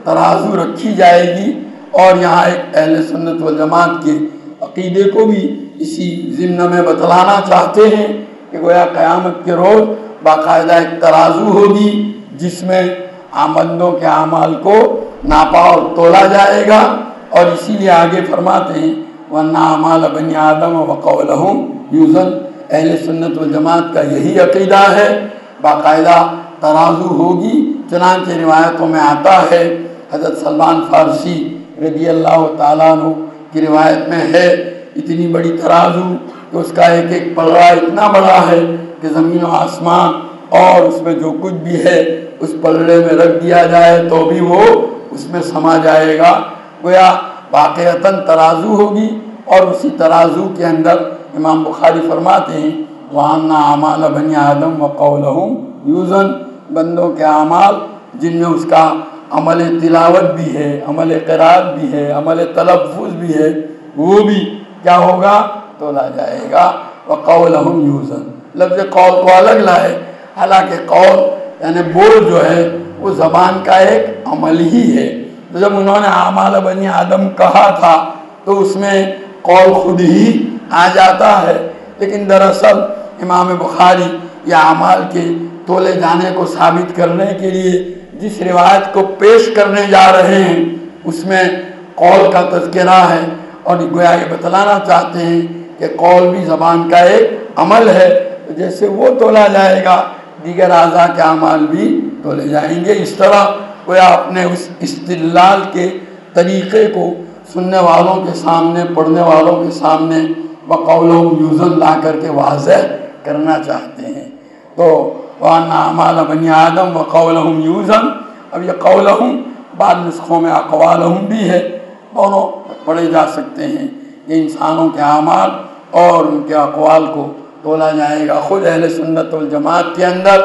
ترازو رکھی جائے گی، اور یہاں ایک اہل سنت والجماعت کے عقیدے کو بھی اسی ضمن میں بتلانا چاہتے ہیں کہ گویا قیامت کے روز باقاعدہ ایک ترازو ہوگی جس میں بندوں کے اعمال کو ناپا اور تولا جائے گا، اور اسی لیے آگے فرماتے ہیں وَأَنَّ أَعْمَالَ بَنِي آدَمَ وَقَوْلَهُمْ يُوزَنُ۔ اہل سنت والجماعت کا یہی عقیدہ ہے، باقاعدہ ترازو ہوگی۔ چنانچہ روایتوں میں آتا ہے، حضرت سلمان فارسی رضی اللہ تعالیٰ عنہ کی روایت میں ہے، اتنی بڑی ترازو کہ اس کا ایک ایک پلڑا اتنا بڑا ہے کہ زمین و آسمان اور اس میں جو کچھ بھی ہے اس پلڑے میں رکھ دیا جائے تو بھی وہ اس میں سما جائے گا۔ گویا واقعتاً ترازو ہوگی، اور اسی ترازو کے اندر امام بخاری فرماتے ہیں وَأَنَّ أَعْمَالَ بَنِي آدَمَ وَقَوْلَهُمْ يُوزَنُ، بندوں کے اعمال جن میں اس کا عمل تلاوت بھی ہے، عمل قرات بھی ہے، عمل تلفظ بھی ہے، وہ بھی کیا ہوگا؟ تولا جائے گا۔ وَقَوْلَهُمْ يُوزَنُ، لفظ قول کو الگ لائے، حالانکہ قول یعنی بول جو ہے وہ زبان کا ایک عمل ہی ہے۔ تو جب انہوں نے اعمال بنی آدم کہا تھا تو اس میں قول خود ہی آ جاتا ہے، لیکن دراصل امام بخاری یہ اعمال کے تولے جانے کو ثابت کرنے کے لیے جس روایت کو پیش کرنے جا رہے ہیں اس میں قول کا تذکرہ ہے، اور گویا یہ بتلانا چاہتے ہیں کہ قول بھی زبان کا ایک عمل ہے، جیسے وہ تولا جائے گا دیگر اعضاء کے اعمال بھی تولے جائیں گے۔ اس طرح گویا اپنے اس استدلال کے طریقے کو سننے والوں کے سامنے، پڑھنے والوں کے سامنے وَقَوْلَهُمْ يُوزَنُ لا کر کے واضح کرنا چاہتے ہیں۔ تو وَأَنَّ أَعْمَالَ بَنِي آدَمَ وَقَوْلَهُمْ يُوزَنُ، اب یہ قولہم بعض نسخوں میں اقوالہم بھی ہے، دونوں پڑھے جا سکتے ہیں۔ یہ انسانوں کے اعمال اور ان کے اقوال کو تولا جائے گا۔ خود اہل سنت والجماعت کے اندر،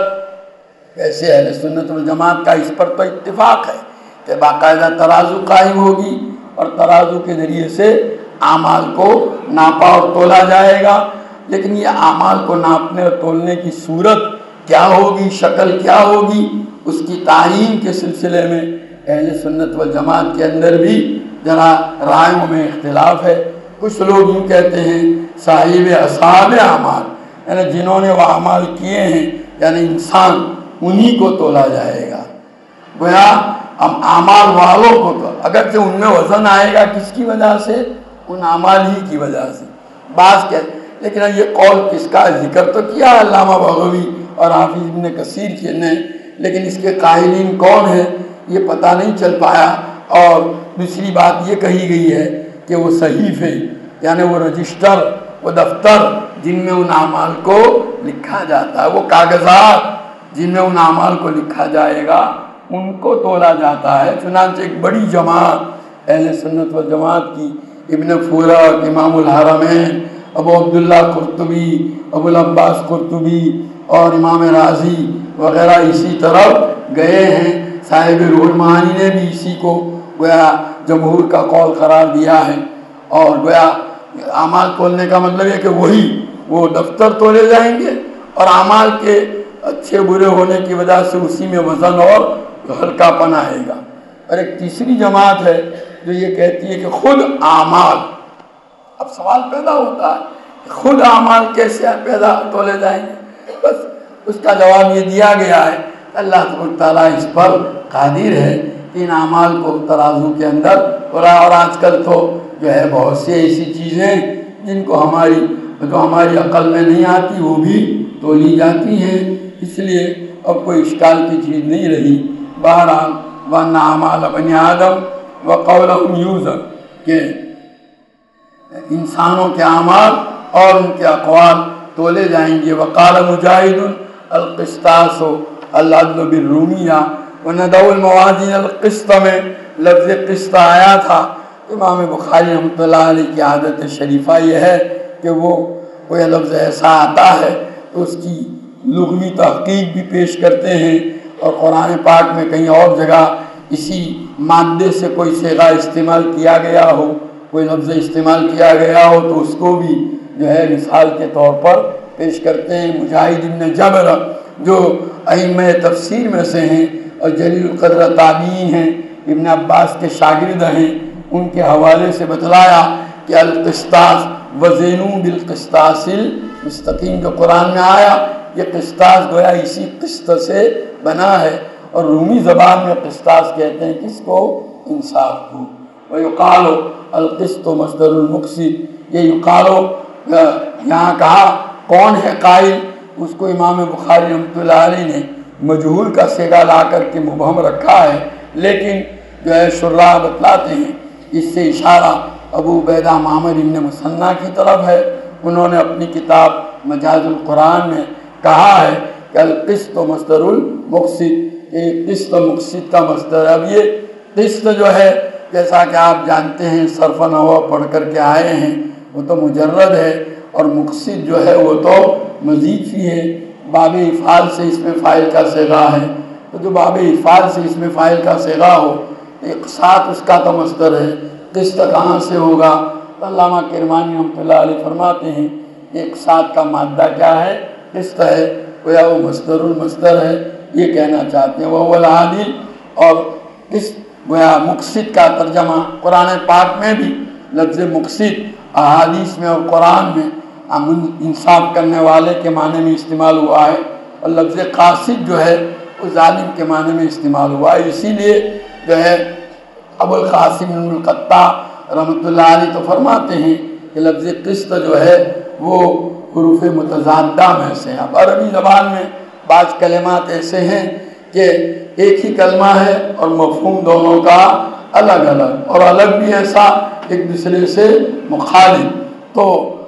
ویسے اہل سنت والجماعت کا اس پر تو اتفاق ہے کہ باقاعدہ ترازو قائم ہوگی، اور ترازو کے ذریعے سے اعمال کو ناپا اور تولا جائے گا، لیکن یہ اعمال کو ناپنے اور تولنے کی صورت کیا ہوگی، شکل کیا ہوگی، اس کی تعیین کے سلسلے میں اہل سنت والجماعت کے اندر بھی ذرا رائےوں میں اختلاف ہے۔ کچھ لوگ یوں کہتے ہیں صاحب اصحاب اعمال، یعنی جنہوں نے وہ اعمال کیے ہیں، یعنی انسان، انہی کو تولا جائے گا۔ گویا ہم اعمال والوں کو تو اگرچہ ان میں وزن آئے گا کس کی وجہ سے؟ ان اعمال ہی کی وجہ سے۔ بعض کہتے لیکن یہ قول کس کا ذکر تو کیا علامہ بغوی اور حافظ ابن کثیر نے، لیکن اس کے قائلین کون ہیں یہ پتہ نہیں چل پایا۔ اور دوسری بات یہ کہی گئی ہے کہ وہ صحیفے یعنی وہ رجسٹر، وہ دفتر جن میں ان اعمال کو لکھا جاتا ہے، وہ کاغذات جن میں ان اعمال کو لکھا جائے گا ان کو تولا جاتا ہے۔ چنانچہ ایک بڑی جماعت اہل سنت والجماعت کی، ابن فورق، امام الحرمین، ابو عبداللہ قرطبی، ابو العباس قرطبی اور امام رازی وغیرہ اسی طرف گئے ہیں۔ صاحب روح المعانی نے بھی اسی کو گویا جمہور کا قول قرار دیا ہے، اور گویا اعمال تولنے کا مطلب ہے کہ وہی وہ دفتر تولے جائیں گے، اور اعمال کے اچھے برے ہونے کی وجہ سے اسی میں وزن اور ہلکا پن آئے گا۔ اور ایک تیسری جماعت ہے جو یہ کہتی ہے کہ خود اعمال، اب سوال پیدا ہوتا ہے کہ خود اعمال کیسے پیدا تولے جائیں گے؟ بس اس کا جواب یہ دیا گیا ہے اللہ تبارک تعالیٰ اس پر قادر ہے کہ ان اعمال کو ترازو کے اندر تولا۔ اور آج کل تو جو ہے بہت سی ایسی چیزیں جن کو ہماری جو ہماری عقل میں نہیں آتی وہ بھی تولی جاتی ہیں، اس لیے اب کوئی اشکال کی چیز نہیں رہی۔ بہرحال وَأَنَّ أَعْمَالَ بَنِي آدَمَ وَقَوْلَهُمْ يُوزَنُ کہ انسانوں کے اعمال اور ان کے اقوال تولے جائیں گے۔ وقال مجاہد القسطاس العدل بالرومیہ وندع الموازین القسط میں لفظ قسط آیا تھا۔ امام بخاری رحمۃ اللہ علیہ کی عادت شریفہ یہ ہے کہ وہ کوئی لفظ ایسا آتا ہے تو اس کی لغوی تحقیق بھی پیش کرتے ہیں، اور قرآن پاک میں کہیں اور جگہ اسی مادے سے کوئی صیغہ استعمال کیا گیا ہو، کوئی لفظ استعمال کیا گیا ہو تو اس کو بھی جو ہے مثال کے طور پر پیش کرتے ہیں۔ مجاہد ابن جبر جو ائمہ تفسیر میں سے ہیں اور جلیل القدر تابعی ہیں، ابن عباس کے شاگرد ہیں، ان کے حوالے سے بتلایا کہ القسطاس وزینو بالقسطاس المستقیم جو قرآن میں آیا، یہ قسطاس گویا اسی قسط سے بنا ہے، اور رومی زبان میں قسطاس کہتے ہیں کس کو؟ انصاف کو۔ وَيُقَالُ الْقِسْطُ مصدر المقسط، یہ یقالو یہاں کہا کون ہے قائل، اس کو امام بخاری رحمۃ اللہ علیہ نے مجہول کا صیغہ لا کر کے مبہم رکھا ہے، لیکن جو ہے شراح بتلاتے ہیں اس سے اشارہ ابو عبیدہ معمر ابن مثنیٰ کی طرف ہے۔ انہوں نے اپنی کتاب مجاز القرآن میں کہا ہے کہ القسط مصدر المقسط، یہ قسط مقسط کا مصدر ہے۔ اب یہ قسط جو ہے جیسا کہ آپ جانتے ہیں صرف نحو پڑھ کر کے آئے ہیں، وہ تو مجرد ہے، اور مقسط جو ہے وہ تو مزید فی ہے، باب افعال سے اس میں فاعل کا صیغہ ہے، تو جو باب افعال سے اس میں فاعل کا صیغہ ہو، اقساط اس کا تو مصدر ہے، قسط کہاں سے ہوگا؟ علامہ کرمانی رحمۃ اللہ علیہ فرماتے ہیں اقساط کا مادہ کیا ہے؟ قسط ہے، گویا وہ مصدر المصدر ہے، یہ کہنا چاہتے ہیں۔ وہ العادل، اور قسط گویا مقسط کا ترجمہ قرآن پاک میں بھی لفظ مقسط احادیث میں اور قرآن میں انصاف کرنے والے کے معنی میں استعمال ہوا ہے، اور لفظ قاسط جو ہے وہ ظالم کے معنی میں استعمال ہوا ہے۔ اسی لیے جو ہے ابو القاسم بن القطع رحمۃ اللہ علیہ تو فرماتے ہیں کہ لفظ قسط جو ہے وہ حروف متضادہ میں سے ہے۔ اب عربی زبان میں بعض کلمات ایسے ہیں کہ ایک ہی کلمہ ہے اور مفہوم دونوں کا الگ الگ، اور الگ بھی ایسا ایک دوسرے سے مخالف، تو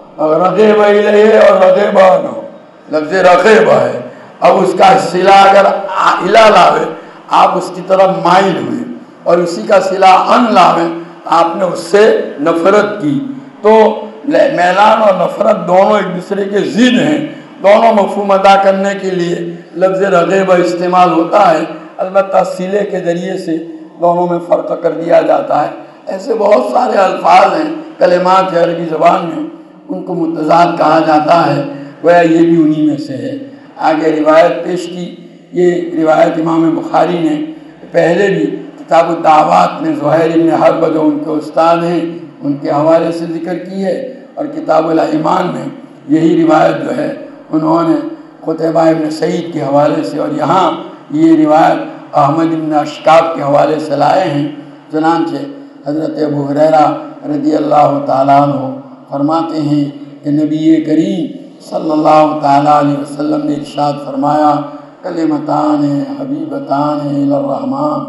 رغب الیہ اور رغب عنہ، لفظ رغب ہے، اب اس کا صلہ اگر الی لاوے آپ اس کی طرف مائل ہوئے، اور اسی کا صلہ ان لاوے آپ نے اس سے نفرت کی، تو میلان اور نفرت دونوں ایک دوسرے کے ضد ہیں، دونوں مفہوم ادا کرنے کے لیے لفظ رغب استعمال ہوتا ہے، البتہ صلے کے ذریعے سے دونوں میں فرق کر دیا جاتا ہے۔ ایسے بہت سارے الفاظ ہیں، کلمات ہیں عربی زبان میں، ان کو متضاد کہا جاتا ہے، گویا یہ بھی انہی میں سے ہے۔ آگے روایت پیش کی، یہ روایت امام بخاری نے پہلے بھی کتاب الدعوات میں زہیر بن حرب جو ان کے استاد ہیں ان کے حوالے سے ذکر کی ہے، اور کتاب الایمان میں یہی روایت جو ہے انہوں نے قتیبہ ابن سعید کے حوالے سے، اور یہاں یہ روایت احمد بن اشکاب کے حوالے سے لائے ہیں۔ چنانچہ حضرت ابو ہریرہ رضی اللہ تعالیٰ عنہ فرماتے ہیں کہ نبی کریم صلی اللہ تعالیٰ علیہ وسلم نے ارشاد فرمایا کلمتان حبیبتان الی الرحمن،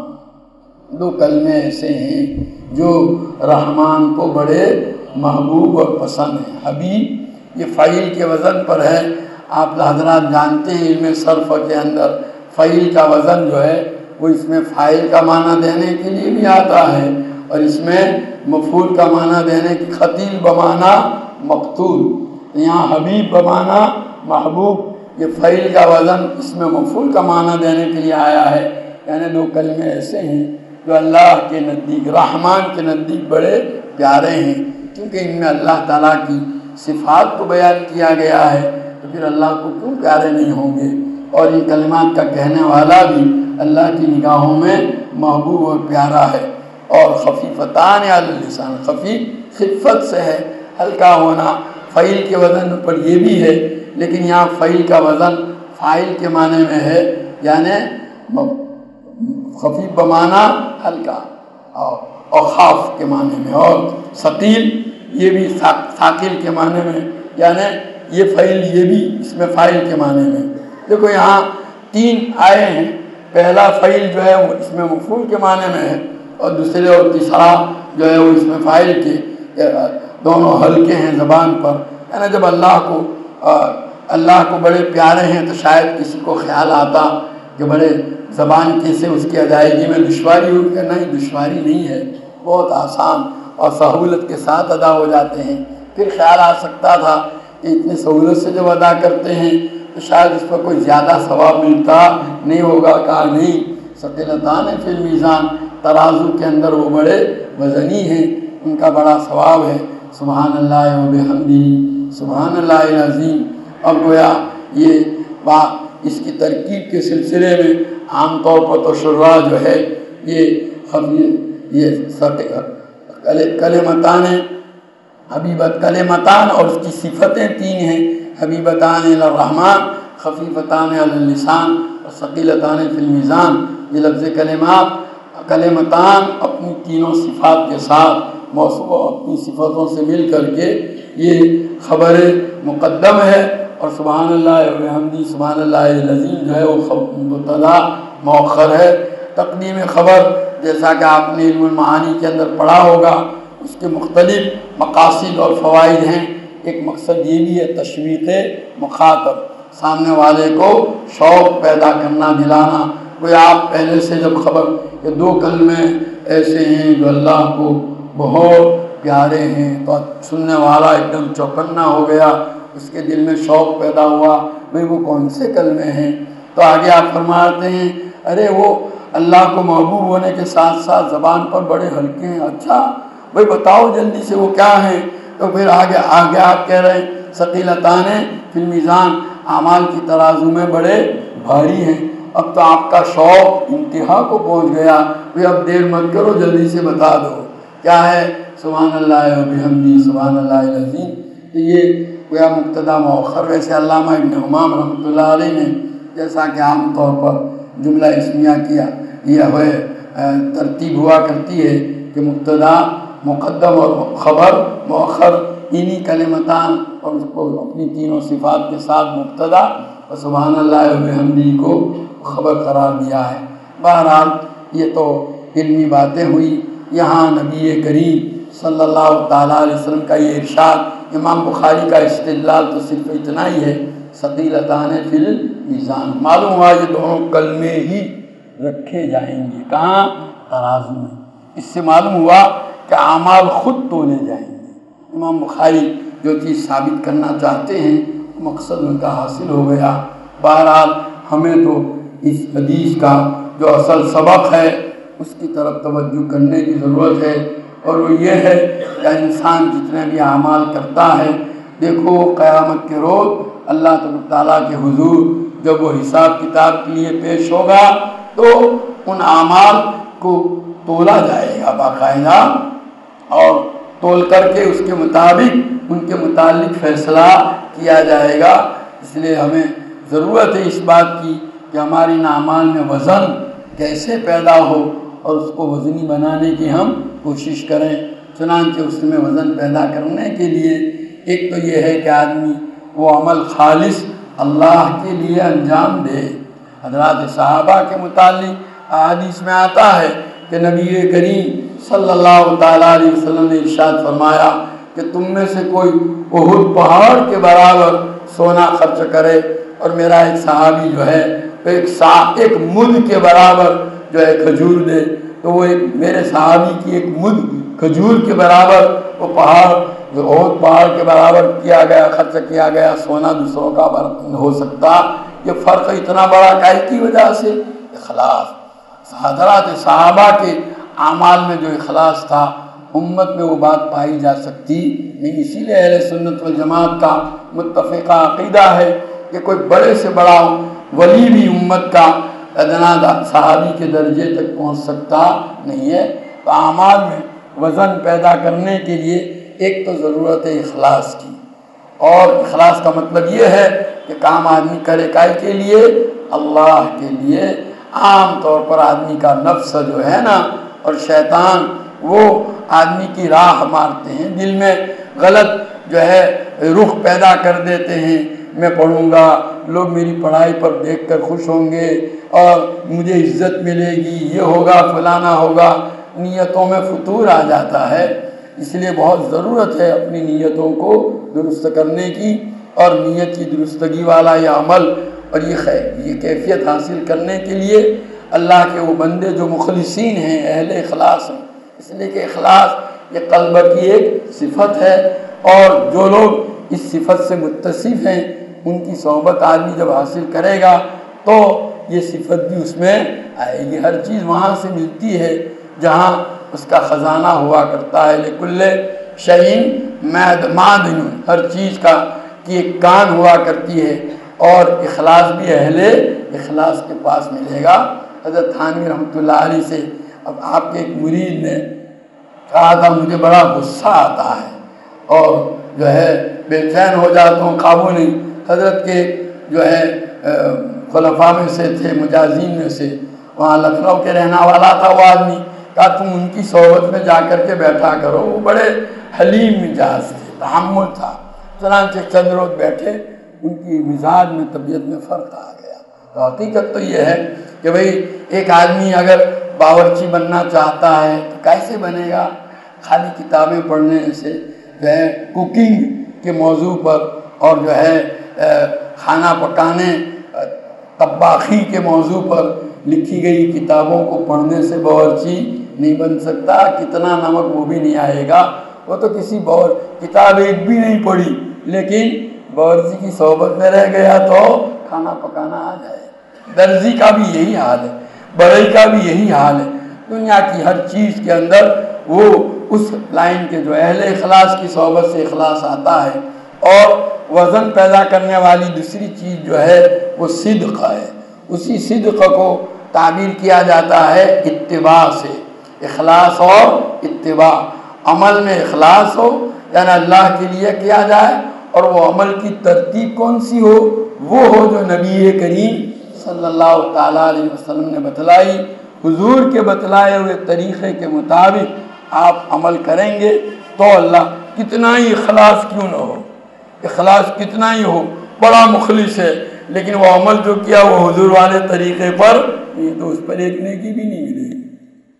دو کلمے ایسے ہیں جو رحمان کو بڑے محبوب اور پسند ہیں۔ حبیب یہ فعیل کے وزن پر ہے، آپ حضرات جانتے ہیں علم صرف کے اندر فعیل کا وزن جو ہے وہ اس میں فاعل کا معنی دینے کے لیے بھی آتا ہے، اور اس میں مفعول کا معنی دینے کی خطیل بمعنی مقتول، یہاں حبیب بمعنی محبوب، یہ فعیل کا وزن اس میں مفعول کا معنی دینے کے لیے آیا ہے، یعنی دو کلمے ایسے ہیں جو اللہ کے نزدیک رحمان کے نزدیک بڑے پیارے ہیں، کیونکہ ان میں اللہ تعالیٰ کی صفات کو بیان کیا گیا ہے، تو پھر اللہ کو کیوں پیارے نہیں ہوں گے، اور ان کلمات کا کہنے والا بھی اللہ کی نگاہوں میں محبوب اور پیارا ہے۔ اور خفیفتان علی اللسان، خفیف خفت سے ہے، ہلکا ہونا، فعیل کے وزن پر یہ بھی ہے، لیکن یہاں فعیل کا وزن فاعل کے معنی میں ہے، یعنی خفیف بمعنی ہلکا، اور خاف کے معنی میں، اور ثقیل یہ بھی ثاقل کے معنی میں، یعنی یہ فعیل یہ بھی اس میں فاعل کے معنی میں۔ دیکھو یہاں تین آئے ہیں، پہلا فعیل جو ہے وہ اس میں مفعول کے معنی میں ہے، اور دوسرے اور تیسرا جو ہے وہ اس میں فاعل کے، دونوں ہلکے ہیں زبان پر، یعنی جب اللہ کو اللہ کو بڑے پیارے ہیں تو شاید کسی کو خیال آتا کہ بڑے زبان کیسے اس کی ادائیگی میں دشواری ہوگی، کہ نہیں دشواری نہیں ہے، بہت آسان اور سہولت کے ساتھ ادا ہو جاتے ہیں۔ پھر خیال آ سکتا تھا کہ اتنی سہولت سے جب ادا کرتے ہیں تو شاید اس پر کوئی زیادہ ثواب ملتا نہیں ہوگا، کہا نہیں، ثقیلتان فی المیزان، ترازو کے اندر وہ بڑے وزنی ہیں، ان کا بڑا ثواب ہے۔ سبحان اللہ و بحمدہ سبحان اللہ العظیم۔ اب گویا یہ بات اس کی ترکیب کے سلسلے میں عام طور پر تو شراح جو ہے یہ خفی یہ کلمتان حبیبت کلمتان اور اس کی صفتیں تین ہیں، حبیبتان الی الرحمن، خفیفتان علی اللسان اور ثقیلتان فی المیزان۔ یہ لفظ کلمات کلمتان اپنی تینوں صفات کے ساتھ موصوف اپنی صفتوں سے مل کر کے یہ خبر مقدم ہے، اور سبحان اللہ و بحمدہ سبحان اللہ العظیم جو ہے وہ مبتدا مؤخر ہے۔ تقدیم خبر جیسا کہ آپ نے علم المعانی کے اندر پڑھا ہوگا، اس کے مختلف مقاصد اور فوائد ہیں۔ ایک مقصد یہ بھی ہے تشویق مخاطب، سامنے والے کو شوق پیدا کرنا، دلانا۔ کوئی آپ پہلے سے جب خبر کہ دو کلمے ایسے ہیں جو اللہ کو بہت پیارے ہیں، تو سننے والا ایک دم چوکنا ہو گیا، اس کے دل میں شوق پیدا ہوا، بھئی وہ کون سے کلمے ہیں؟ تو آگے آپ فرماتے ہیں ارے وہ اللہ کو محبوب ہونے کے ساتھ ساتھ زبان پر بڑے ہلکے ہیں۔ اچھا بھئی بتاؤ جلدی سے وہ کیا ہیں؟ تو پھر آگے آگے آپ کہہ رہے ہیں ثقیلتان فی المیزان، اعمال کی ترازو میں بڑے بھاری ہیں۔ اب تو آپ کا شوق انتہا کو پہنچ گیا، بھئی اب دیر مت کرو، جلدی سے بتا دو کیا ہے؟ سبحان اللہ و بحمدہ سبحان اللہ العظیم۔ تو یہ گویا مبتدا مؤخر۔ ویسے علامہ ابن حمام رحمۃ اللہ علیہ نے جیسا کہ عام طور پر جملہ اسمیہ کیا یہ ہوئے ترتیب ہوا کرتی ہے کہ مبتدا مقدم اور خبر مؤخر، انہی کلمتان اور اس کو اپنی تینوں صفات کے ساتھ مبتدا اور سبحان اللہ و بحمدہ کو خبر قرار دیا ہے۔ بہرحال یہ تو علمی باتیں ہوئی۔ یہاں نبی کریم صلی اللہ تعالیٰ علیہ وسلم کا یہ ارشاد، امام بخاری کا استدلال تو صرف اتنا ہی ہے، ثقیلتان فی المیزان۔ معلوم ہوا یہ دونوں کلمے ہی رکھے جائیں گے کہاں؟ ترازو میں۔ اس سے معلوم ہوا کہ اعمال خود تولے جائیں گے۔ امام بخاری جو چیز ثابت کرنا چاہتے ہیں مقصد ان کا حاصل ہو گیا۔ بہرحال ہمیں تو اس حدیث کا جو اصل سبق ہے اس کی طرف توجہ کرنے کی ضرورت ہے، اور وہ یہ ہے کہ انسان جتنے بھی اعمال کرتا ہے، دیکھو قیامت کے روز اللہ تعالیٰ کے حضور جب وہ حساب کتاب کے لیے پیش ہوگا تو ان اعمال کو تولا جائے گا باقاعدہ، اور تول کر کے اس کے مطابق ان کے متعلق فیصلہ کیا جائے گا۔ اس لیے ہمیں ضرورت ہے اس بات کی کہ ہماری ان اعمال میں وزن کیسے پیدا ہو اور اس کو وزنی بنانے کی ہم کوشش کریں۔ چنانچہ اس میں وزن پیدا کرنے کے لیے ایک تو یہ ہے کہ آدمی وہ عمل خالص اللہ کے لیے انجام دے۔ حضرات صحابہ کے متعلق حدیث میں آتا ہے کہ نبی کریم صلی اللہ تعالیٰ علیہ وسلم نے ارشاد فرمایا کہ تم میں سے کوئی احد پہاڑ کے برابر سونا خرچ کرے، اور میرا ایک صحابی جو ہے ایک سا ایک مد کے برابر جو ہے کھجور دے، تو وہ ایک میرے صحابی کی ایک مد کھجور کے برابر وہ پہاڑ جو احد پہاڑ کے برابر کیا گیا خرچ کیا گیا سونا دوسروں کا ہو سکتا۔ یہ فرق اتنا بڑا کائے کی وجہ سے؟ اخلاص۔ حضرات صحابہ کے اعمال میں جو اخلاص تھا امت میں وہ بات پائی جا سکتی نہیں۔ اسی لیے اہل سنت والجماعت کا متفقہ عقیدہ ہے کہ کوئی بڑے سے بڑا ولی بھی امت کا ادنا صحابی کے درجے تک پہنچ سکتا نہیں ہے۔ تو اعمال میں وزن پیدا کرنے کے لیے ایک تو ضرورت ہے اخلاص کی، اور اخلاص کا مطلب یہ ہے کہ کام آدمی کرے کائے کے لیے؟ اللہ کے لیے۔ عام طور پر آدمی کا نفس جو ہے نا اور شیطان وہ آدمی کی راہ مارتے ہیں، دل میں غلط جو ہے رخ پیدا کر دیتے ہیں۔ میں پڑھوں گا، لوگ میری پڑھائی پر دیکھ کر خوش ہوں گے اور مجھے عزت ملے گی، یہ ہوگا فلانا ہوگا، نیتوں میں فتور آ جاتا ہے۔ اس لیے بہت ضرورت ہے اپنی نیتوں کو درست کرنے کی، اور نیت کی درستگی والا یہ عمل اور یہ یہ کیفیت حاصل کرنے کے لیے اللہ کے وہ بندے جو مخلصین ہیں، اہل اخلاص ہیں۔ اس لیے کہ اخلاص یہ قلب کی ایک صفت ہے، اور جو لوگ اس صفت سے متصف ہیں ان کی صحبت آدمی جب حاصل کرے گا تو یہ صفت بھی اس میں آئے گی۔ ہر چیز وہاں سے ملتی ہے جہاں اس کا خزانہ ہوا کرتا ہے۔ لکل شیء معدن، ہر چیز کا کی ایک کان ہوا کرتی ہے، اور اخلاص بھی اہل اخلاص کے پاس ملے گا۔ حضرت تھانوی رحمۃ اللہ علیہ سے اب آپ کے ایک مرید نے کہا تھا مجھے بڑا غصہ آتا ہے اور جو ہے بے چین ہو جاتا ہوں، قابو نہیں. حضرت کے جو ہے خلفاء میں سے تھے، مجازین میں سے، وہاں لکھنؤ کے رہنا والا تھا وہ آدمی. کہا تم ان کی صحبت میں جا کر کے بیٹھا کرو. وہ بڑے حلیم مزاج تھے، تحمل تھا. چنانچہ چند روز بیٹھے، ان کی مزاج میں طبیعت میں فرق آ گیا. تو حقیقت تو یہ ہے کہ بھئی ایک آدمی اگر باورچی بننا چاہتا ہے تو کیسے بنے گا؟ خالی کتابیں پڑھنے سے جو ہے کوکنگ کے موضوع پر اور جو ہے کھانا پکانے طباخی کے موضوع پر لکھی گئی کتابوں کو پڑھنے سے باورچی نہیں بن سکتا. کتنا نمک وہ بھی نہیں آئے گا. وہ تو کسی باور کتاب ایک بھی نہیں پڑھی لیکن باورچی کی صحبت میں رہ گیا تو کھانا پکانا آ جائے. درزی کا بھی یہی حال ہے، بڑئی کا بھی یہی حال ہے. دنیا کی ہر چیز کے اندر وہ اس لائن کے جو اہل اخلاص کی صحبت سے اخلاص آتا ہے. اور وزن پیدا کرنے والی دوسری چیز جو ہے وہ صدق ہے. اسی صدق کو تعبیر کیا جاتا ہے اتباع سے. اخلاص اور اتباع، عمل میں اخلاص ہو یعنی اللہ کے لیے کیا جائے، اور وہ عمل کی ترتیب کون سی ہو؟ وہ ہو جو نبی کریم صلی اللہ تعالیٰ علیہ وسلم نے بتلائی. حضور کے بتلائے ہوئے طریقے کے مطابق آپ عمل کریں گے تو اللہ کتنا ہی اخلاص کیوں نہ ہو، اخلاص کتنا ہی ہو، بڑا مخلص ہے لیکن وہ عمل جو کیا وہ حضور والے طریقے پر، یہ تو اس پر ایک نیکی بھی نہیں ملے گی.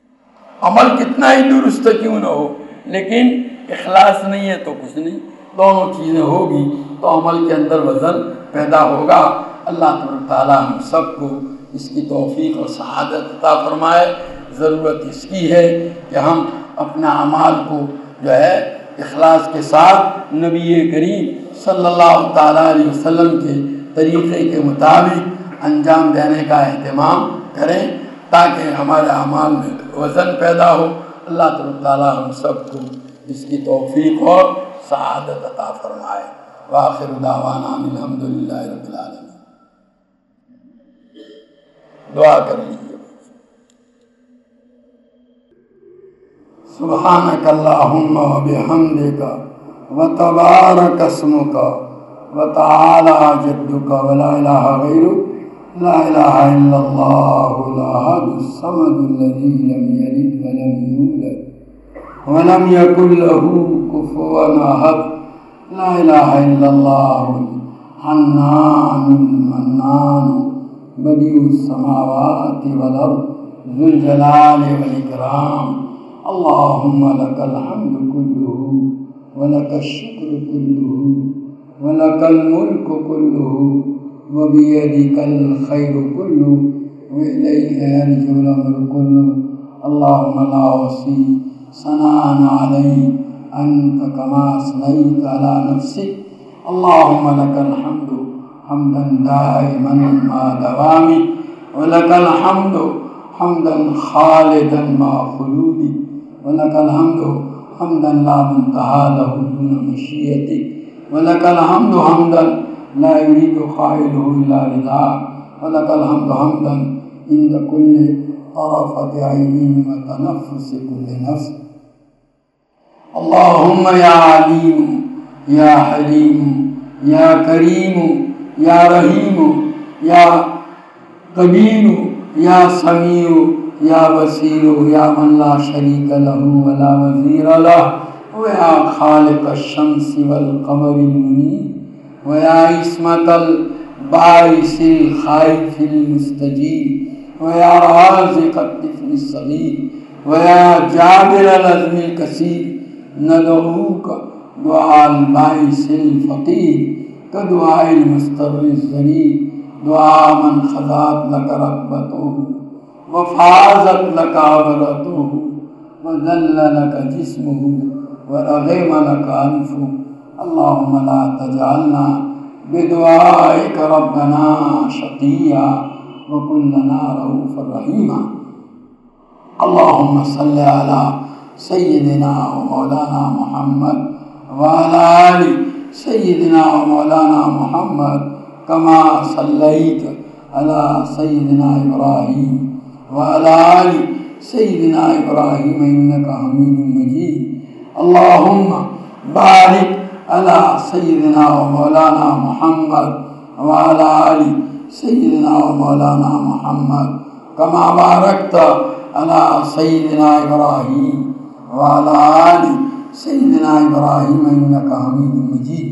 عمل کتنا ہی درست کیوں نہ ہو لیکن اخلاص نہیں ہے تو کچھ نہیں. دونوں چیزیں ہوگی تو عمل کے اندر وزن پیدا ہوگا. اللہ تعالیٰ ہم سب کو اس کی توفیق اور سعادت عطا فرمائے. ضرورت اس کی ہے کہ ہم اپنے اعمال کو جو ہے اخلاص کے ساتھ نبی کریم صلی اللہ تعالیٰ علیہ وسلم کے طریقے کے مطابق انجام دینے کا اہتمام کریں تاکہ ہمارے اعمال میں وزن پیدا ہو. اللہ تعالیٰ ہم سب کو اس کی توفیق اور سعادت عطا فرمائے. وآخر دعوانا الحمدللہ رب العالمین. دعا کر لیجیے. سبحانک اللہم و بحمدک و تبارک اسمک و تعالی جدک و لا الہ غیرک لا الہ الا اللہ الاحد الصمد الذی لم یلد ولم یولد ولم یکن له کفوا احد. لا الہ الا اللہ الحنان المنان بدیع السماوات والارض ذو الجلال والاکرام. اللہم لک الحمد کلہ ولک الشکر کلہ ولک الملک کلہ وبیدک الخیر کلہ والیک یرجع الامر کلہ. اللہم لا احصی ثناء علیک انت کما اثنیت علی نفسک. اللہم لک الحمد حمدا دائما مع دوامک ولک الحمد حمدا خالدا مع خلودک ولک الحمد حمدا لا منتہا له دون مشیئتک ولک الحمد حمدا لا یرید قائلہ الا رضاک ولک الحمد حمدا عند کل طرفۃ عین وتنفس کل نفس. اللہم یا علیم یا حلیم یا کریم یا رحیم یا قدیر یا سمیع یا بصیر یا من لا شریک لہ ولا وزیر لہ ویا خالق الشمس والقمر المنیر ویا عصمت الباعث الخائف المستجیب ویا رازق الطفل الصغیر ویا جابر العظم الکثیر ندعوک دعاء البائس الفقیر کدعاء المستر الذلیل دعاء من خضعت لک رغبتہ وفازت لک عبرتہ وذل لک جسمہ ورغم لک انفہ. اللہم لا تجعلنا بدعائک ربنا شقیا وکن لنا رؤوفا رحیما. اللہم صلی علی سیدنا و مولانا محمد وعلی آل سیدنا و مولانا محمد کما صلیت علی سیدنا ابراہیم وعلی آل سيدنا إبراهيم إنك حميد مجيد. اللهم بارك على سيدنا ومولانا محمد وعلى آل سيدنا ومولانا محمد كما باركت على سيدنا إبراهيم وعلى آل سيدنا إبراهيم إنك حميد مجيد.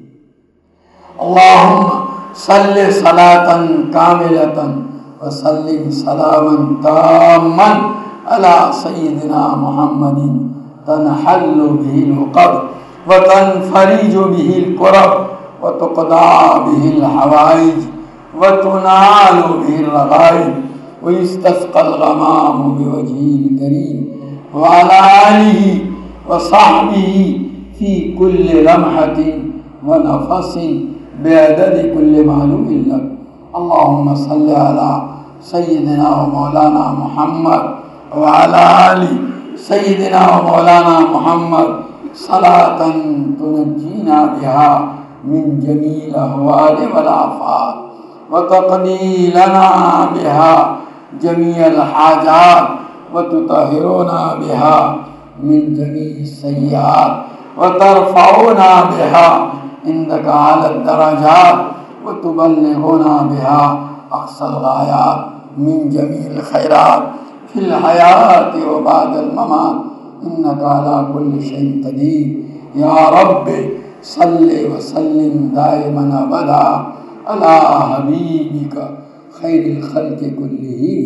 اللهم صل صلاة كاملة وسلم سلاما تاما على سيدنا محمد تنحل به العقد وتنفرج به الكرب وتقضى به الحوائج وتنال به الرغائب ويستسقى الغمام بوجهه الكريم وعلى آله وصحبه في كل لمحة ونفس بعدد كل معلوم لك. اللهم صل على سيدنا ومولانا محمد وعلى آل سيدنا ومولانا محمد صلاة تنجينا بها من جميع الأهوال والآفات وتقضي لنا بها جميع الحاجات وتطهرنا بها من جميع السيئات وترفعنا بها عندك على الدرجات وتبلغنا بها أقصى الغايات من جميع الخيرات في الحياة وبعد الممات إنك على كل شيء قدير. يا رب صل وسلم دائما أبدا على حبيبك خير الخلق كلهم.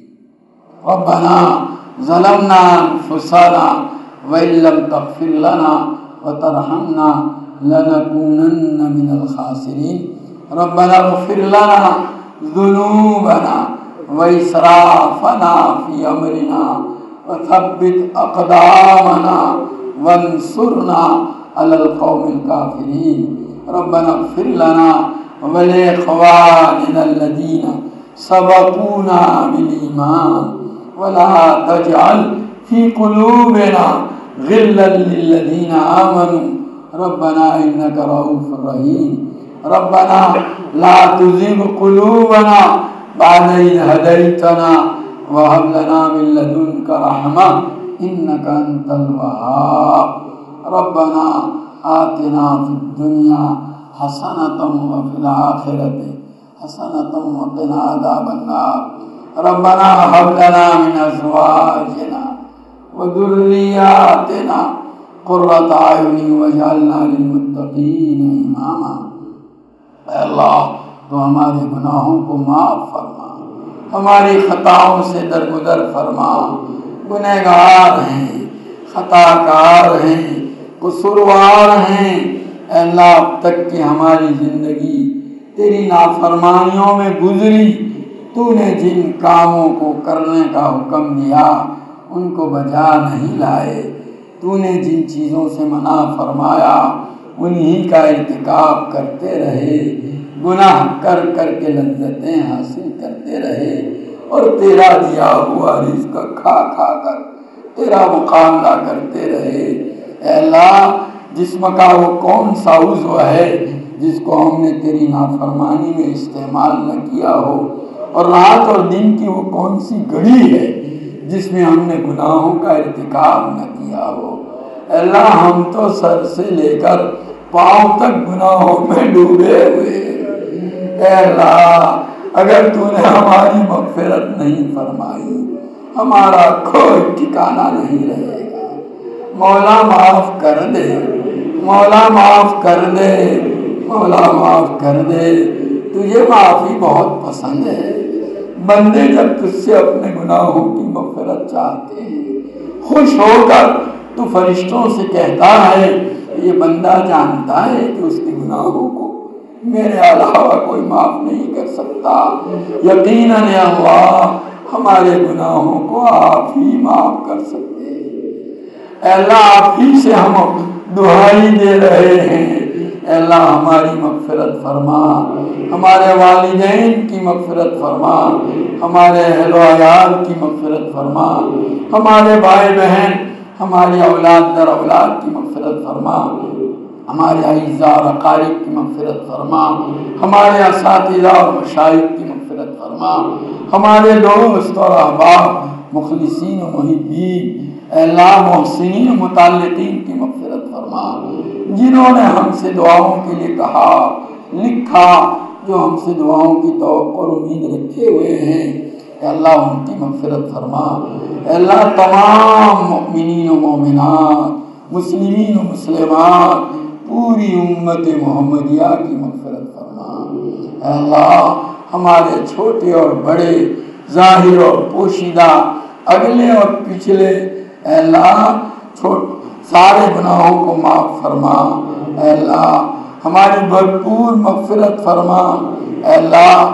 ربنا ظلمنا أنفسنا وإن لم تغفر لنا وترحمنا لنكونن من الخاسرين. ربنا اغفر لنا ذنوبنا وإسرافنا في أمرنا وثبت أقدامنا وانصرنا على القوم الكافرين. ربنا اغفر لنا ولإخواننا الذين سبقونا بالإيمان ولا تجعل في قلوبنا غلا للذين آمنوا ربنا إنك رؤوف رحيم. ربنا لا تزغ قلوبنا بعد إذ هديتنا وهب لنا من لدنك رحمة إنك أنت الوهاب. ربنا آتنا في الدنيا حسنة وفي الآخرة حسنة وقنا عذاب النار. ربنا هب لنا من أزواجنا وذرياتنا قرة أعين واجعلنا للمتقين إماما. اے اللہ تو ہمارے گناہوں کو معاف فرما، ہماری خطاؤں سے درگزر فرما. گنہگار ہیں، خطا کار ہیں، قصوروار ہیں. اے اللہ اب تک کی ہماری زندگی تیری نافرمانیوں میں گزری. تو نے جن کاموں کو کرنے کا حکم دیا ان کو بجا نہیں لائے. تو نے جن چیزوں سے منع فرمایا انہی کا ارتکاب کرتے رہے. گناہ کر کر کے لذتیں حاصل کرتے رہے اور تیرا دیا ہوا رزق کھا کھا کر تیرا مقابلہ کرتے رہے. اے اللہ جسم کا وہ کون سا عضو ہے جس کو ہم نے تیری نافرمانی میں استعمال نہ کیا ہو، اور رات اور دن کی وہ کون سی گھڑی ہے جس میں ہم نے گناہوں کا ارتکاب نہ کیا ہو. اے اللہ ہم تو سر سے لے کر پاؤں تک گناہوں میں ڈوبے ہوئے. اے اللہ اگر تو نے ہماری مغفرت نہیں فرمائی ہمارا کوئی ٹھکانہ نہیں رہے گا. مولا معاف کر دے، مولا معاف کر دے، مولا معاف کر دے. تجھے معافی بہت پسند ہے. بندے جب تجھ سے اپنے گناہوں کی مغفرت چاہتے ہیں خوش ہو کر تو فرشتوں سے کہتا ہے یہ بندہ جانتا ہے کہ اس کے گناہوں کو میرے علاوہ کوئی معاف نہیں کر سکتا. یقیناً اللہ ہمارے گناہوں کو آپ ہی معاف کر سکتے ہیں. اے اللہ آپ ہی سے ہم دعائی دے رہے ہیں. اے اللہ ہماری مغفرت فرما، ہمارے والدین کی مغفرت فرما، ہمارے اہل و عیال کی مغفرت فرما، ہمارے بھائی بہن ہماری اولاد در اولاد کی مغفرت فرما، ہمارے اعزاء اور اقارب کی مغفرت فرما، ہمارے اساتذہ اور مشائخ کی مغفرت فرما، ہمارے دوست اور احباب مخلصین و محبین، اے اللہ محسنین و متعلقین کی مغفرت فرما، جنہوں نے ہم سے دعاؤں کے لیے کہا لکھا، جو ہم سے دعاؤں کی توقع اور امید رکھے ہوئے ہیں، اے اللہ ان کی مغفرت فرما، اے اللہ تمام مؤمنین و مومنات، مسلمین و مسلمات، پوری امت محمدیہ کی مغفرت فرما، اے اللہ ہمارے چھوٹے اور بڑے، ظاہر اور پوشیدہ، اگلے اور پچھلے، اے اللہ چھوٹ سارے گناہوں کو معاف فرما، اے اللہ ہماری بھرپور مغفرت فرما، اے اللہ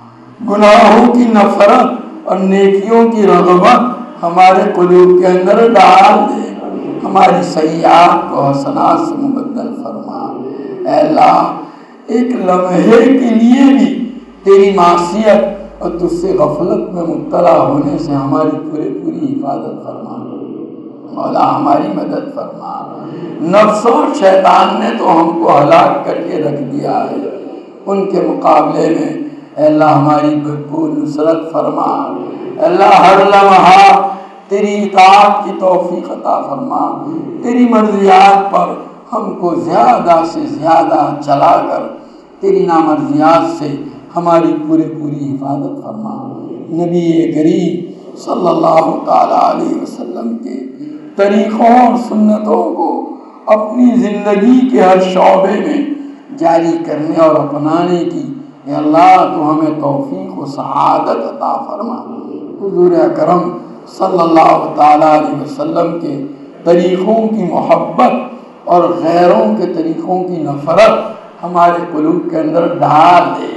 گناہوں کی نفرت اور نیکیوں کی رغبت ہمارے قلوب کے اندر ڈال دے، ہماری سیئات کو حسنات سے مبدل فرما، اے اللہ ایک لمحے کے لیے بھی تیری معصیت اور تجھ سے غفلت میں مبتلا ہونے سے ہماری پورے پوری حفاظت فرما، مولا ہماری مدد فرما، نفس اور شیطان نے تو ہم کو ہلاک کر کے رکھ دیا ہے، ان کے مقابلے میں اے اللہ ہماری بھرپور نصرت فرما، اے اللہ ہر لمحہ تیری اطاعت کی توفیق عطا فرما، تیری مرضیات پر ہم کو زیادہ سے زیادہ چلا کر تیری نامرضیات سے ہماری پورے پوری حفاظت فرما، نبی کریم صلی اللہ تعالیٰ علیہ وسلم کے طریقوں اور سنتوں کو اپنی زندگی کے ہر شعبے میں جاری کرنے اور اپنانے کی اے اللہ تو ہمیں توفیق و سعادت عطا فرما، حضور اکرم صلی اللہ تعالیٰ علیہ وسلم کے طریقوں کی محبت اور غیروں کے طریقوں کی نفرت ہمارے قلوب کے اندر ڈال دے،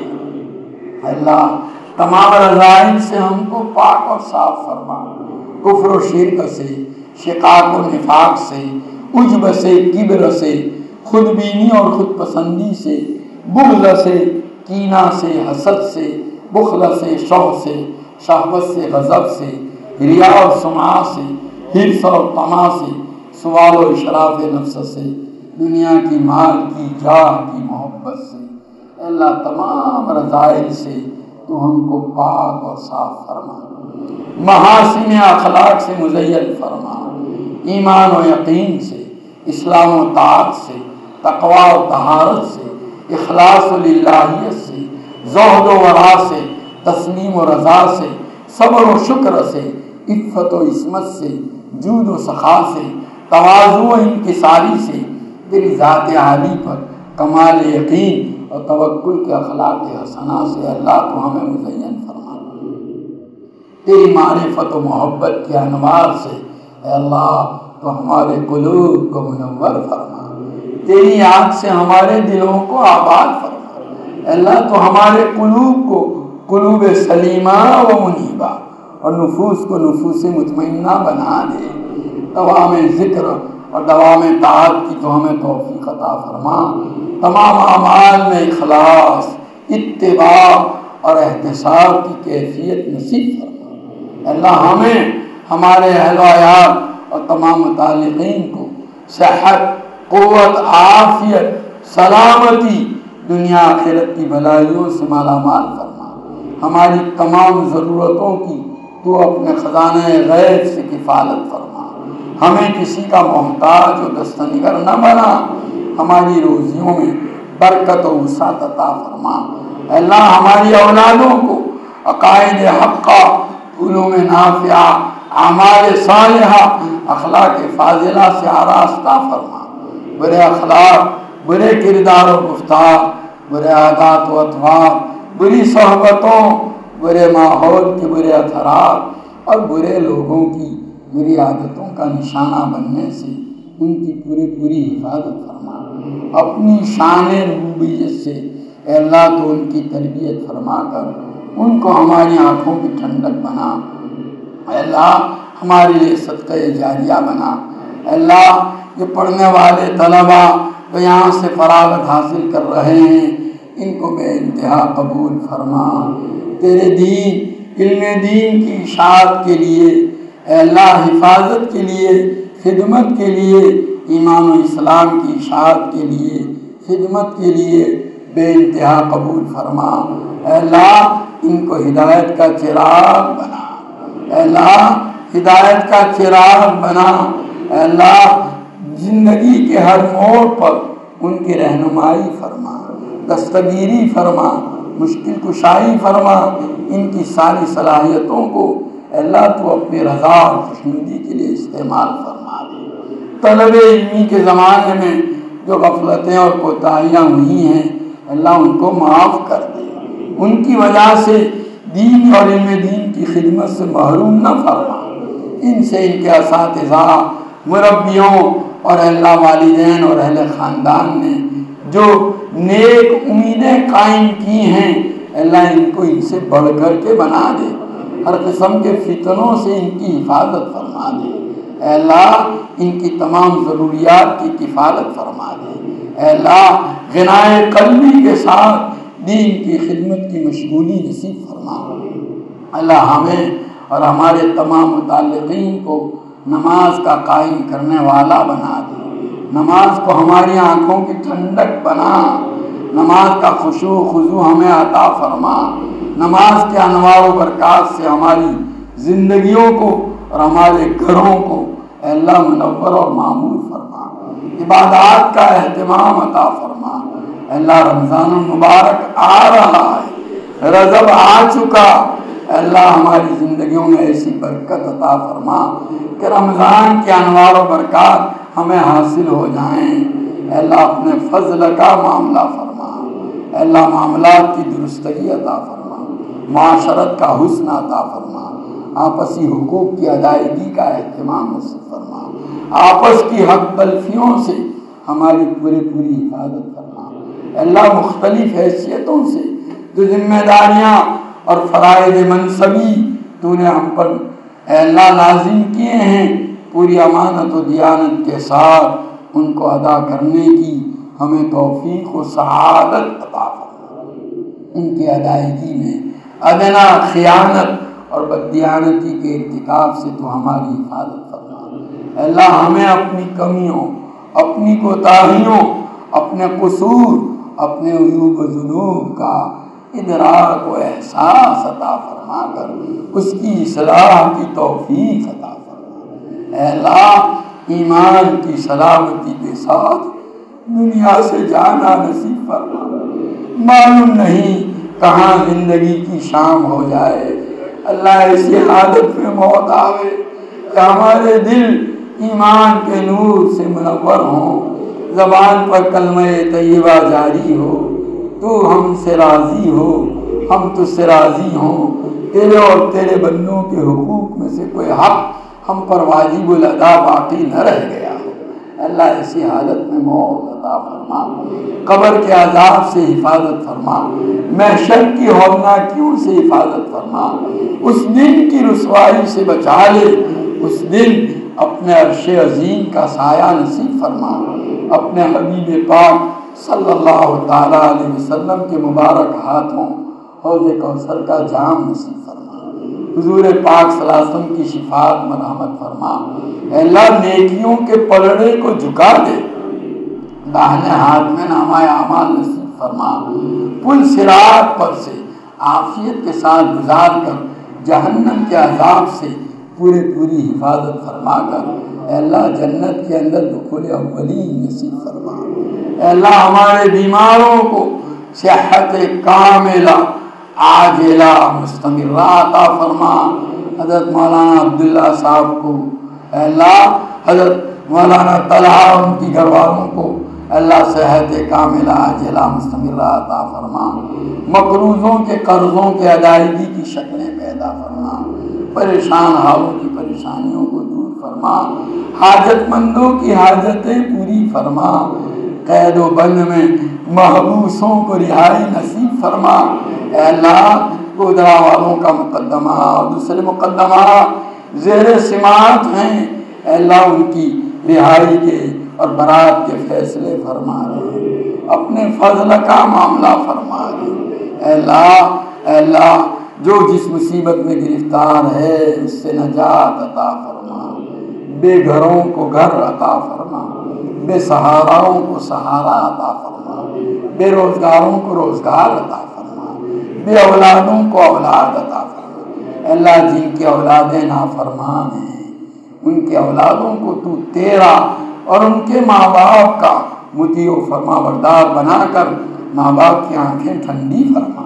اللہ تمام رذائل سے ہم کو پاک اور صاف فرما، کفر و شرک سے، شقاق و نفاق سے، عجب سے، کبر سے، خود بینی اور خود پسندی سے، بغض سے، کینہ سے، حسد سے، بخل سے، شوق سے، شہوت سے، غضب سے، ریا اور سمعہ سے، حرص اور طمع سے، سوال و اشراف نفس سے، دنیا کی مال کی جاہ کی محبت سے، اے اللہ تمام رذائل سے تو ہم کو پاک اور صاف فرما، محاسن اخلاق سے مزین فرما، ایمان و یقین سے، اسلام و طاعت سے، تقوی و طہارت سے، اخلاص و للہیت سے، زہد و ورع سے، تسلیم و رضا سے، صبر و شکر سے، عفت و عصمت سے، جود و سخا سے، تواضع و انکساری سے، تیری ذات عالی پر کمال یقین اور توکل کے اخلاق حسنہ سے اللہ تو ہمیں مزین فرما، تیری معرفت و محبت کے انوار سے اے اللہ تو ہمارے قلوب کو منور فرما، تیری یاد سے ہمارے دلوں کو آباد فرما، اے اللہ تو ہمارے قلوب کو قلوب سلیمہ و منیبہ اور نفوس کو نفوس مطمئنہ بنا دے، دوام ذکر اور دوام طاعت کی تو ہمیں توفیق عطا فرما، تمام اعمال میں اخلاص، اتباع اور احتساب کی کیفیت نصیب فرما، اللہ ہمیں، ہمارے اہل و عیال اور تمام متعلقین کو صحت، قوت، عافیت، سلامتی، دنیا آخرت کی بھلائیوں سے مالا مال فرما، ہماری تمام ضرورتوں کی تو اپنے خزانہ غیب سے کفالت فرما، ہمیں کسی کا محتاج و دستنگر نہ بنا، ہماری روزیوں میں برکت و وسعت عطا فرما، اللہ ہماری اولادوں کو عقائد حقہ، علوم نافعہ، اعمال صالحہ، اخلاق فاضلہ سے آراستہ فرما، برے اخلاق، برے کردار و گفتار، برے عادات و اطوار، بری صحبتوں، برے ماحول کے برے اثرات اور برے لوگوں کی بری عادتوں کا نشانہ بننے سے ان کی پوری پوری حفاظت فرما، اپنی شان ربوبیت سے اے اللہ تو ان کی تربیت فرما کر ان کو ہماری آنکھوں کی ٹھنڈک بنا، اے اللہ ہمارے لیے صدقہ جاریہ بنا، اے اللہ یہ پڑھنے والے طلباء جو یہاں سے فراغت حاصل کر رہے ہیں ان کو بے انتہا قبول فرما، تیرے دین، علم دین کی اشاعت کے لیے اے اللہ حفاظت کے لیے، خدمت کے لیے، ایمان و اسلام کی اشاعت کے لیے، خدمت کے لیے بے انتہا قبول فرما، اے اللہ ان کو ہدایت کا چراغ بنا، اے اللہ ہدایت کا چراغ بنا، اے اللہ زندگی کے ہر موڑ پر ان کی رہنمائی فرما، دستگیری فرما، مشکل کشائی فرما، ان کی ساری صلاحیتوں کو اے اللہ تو اپنی رضا اور خوشنودی کے لیے استعمال فرما دے۔ طلب علمی کے زمانے میں جو غفلتیں اور کوتاہیاں ہوئی ہیں اللہ ان کو معاف کر دے، ان کی وجہ سے دین اور علم دین کی خدمت سے محروم نہ فرما، ان سے ان کے اساتذہ، مربیوں اور اللہ والدین اور اہل خاندان نے جو نیک امیدیں قائم کی ہیں اللہ ان کو ان سے بڑھ کر کے بنا دے، ہر قسم کے فتنوں سے ان کی حفاظت فرما دے، اے اللہ ان کی تمام ضروریات کی کفالت فرما دے، اے اللہ غنائے قلبی کے ساتھ دین کی خدمت کی مشغولی نصیب فرما، اللہ ہمیں اور ہمارے تمام متعلقین کو نماز کا قائم کرنے والا بنا دے، نماز کو ہماری آنکھوں کی ٹھنڈک بنا، نماز کا خشوع و خضوع ہمیں عطا فرما، نماز کے انوار و برکات سے ہماری زندگیوں کو اور ہمارے گھروں کو اے اللہ منور اور معمور فرما، عبادات کا اہتمام عطا فرما، اے اللہ رمضان المبارک آ رہا ہے، رجب آ چکا، اے اللہ ہماری زندگیوں میں ایسی برکت عطا فرما کہ رمضان کے انوار و برکات ہمیں حاصل ہو جائیں، اے اللہ اپنے فضل کا معاملہ فرما، اے اللہ معاملات کی درستگی عطا فرما، معاشرت کا حسن عطا فرما، آپسی حقوق کی ادائیگی کا اہتمام نصیب فرما، آپس کی حق تلفیوں سے ہماری پوری پوری حفاظت فرما، اے اللہ مختلف حیثیتوں سے جو ذمہ داریاں اور فرائض منصبی تو نے ہم پر اے اللہ لازم کیے ہیں پوری امانت و دیانت کے ساتھ ان کو ادا کرنے کی ہمیں توفیق و سعادت عطا فرما، ان کی ادائیگی میں ادنا خیانت اور بددیانتی کے ارتکاب سے تو ہماری حفاظت فرما، اے اللہ ہمیں اپنی کمیوں، اپنی کوتاہیوں، اپنے قصور، اپنے عیوب و ذنوب کا ادراک و احساس عطا فرما کر اس کی اصلاح کی توفیق عطا فرما، اے اللہ ایمان کی سلامتی کے ساتھ دنیا سے جانا نصیب فرما، معلوم نہیں کہاں زندگی کی شام ہو جائے، اللہ ایسی حالت میں موت آوے کہ ہمارے دل ایمان کے نور سے منور ہوں، زبان پر کلمہ طیبہ جاری ہو، تو ہم سے راضی ہو، ہم تو سے راضی ہوں، تیرے اور تیرے بندوں کے حقوق میں سے کوئی حق ہم پر واجب الادا باقی نہ رہ گیا ہو، اللہ ایسی حالت میں موت عطا فرما، قبر کے عذاب سے حفاظت فرما، محشر کی ہولناکیوں سے حفاظت فرما، اس دن کی رسوائی سے بچا لے، اس دن اپنے عرش عظیم کا سایہ نصیب فرما، اپنے حبیب پاک صلی اللہ تعالیٰ علیہ وسلم کے مبارک ہاتھوں حوض کوثر کا جام نصیب فرما، حضور پاک صلی اللہ علیہ وسلم کی شفاعت مرحمت فرما، اے اللہ نیکیوں کے پلڑے کو جھکا دے، داہنے ہاتھ میں نامہ اعمال نصیب فرما، پل صراط پر سے عافیت کے ساتھ گزار کر جہنم کے عذاب سے پوری پوری حفاظت فرما کر اے اللہ جنت کے اندر دخول اولین نصیب فرما، اے اللہ ہمارے بیماروں کو صحت کاملہ عاجلہ مستمرہ عطا فرما، حضرت مولانا عبداللہ صاحب کو اے اللہ، حضرت مولانا طلحہ ان کی گھر والوں کو اللہ صحت کاملہ عاجلہ مستمرہ عطا فرما، مقروضوں کے قرضوں کے ادائیگی کی شکلیں پیدا فرما، پریشان حالوں کی پریشانیوں کو دور فرما، حاجت مندوں کی حاجتیں پوری فرما، قید و بند میں محبوسوں کو رہائی نصیب فرما، اے اللہ گودرا والوں کا مقدمہ اور دوسرے مقدمہ زیر سماعت ہیں، اے اللہ ان کی رہائی کے اور برات کے فیصلے فرما رہے، اپنے فضل کا معاملہ فرما رہے، اے اللہ اے اللہ جو جس مصیبت میں گرفتار ہے اس سے نجات عطا فرما، بے گھروں کو گھر عطا فرما، بے سہاراؤں کو سہارا عطا فرما، بے روزگاروں کو روزگار عطا فرما، بے اولادوں کو اولاد عطا فرما، اللہ جن کے اولادیں نافرمان ہیں ان کے اولادوں کو تو تیرا اور ان کے ماں باپ کا مطیع و فرما بردار بنا کر ماں باپ کی آنکھیں ٹھنڈی فرما۔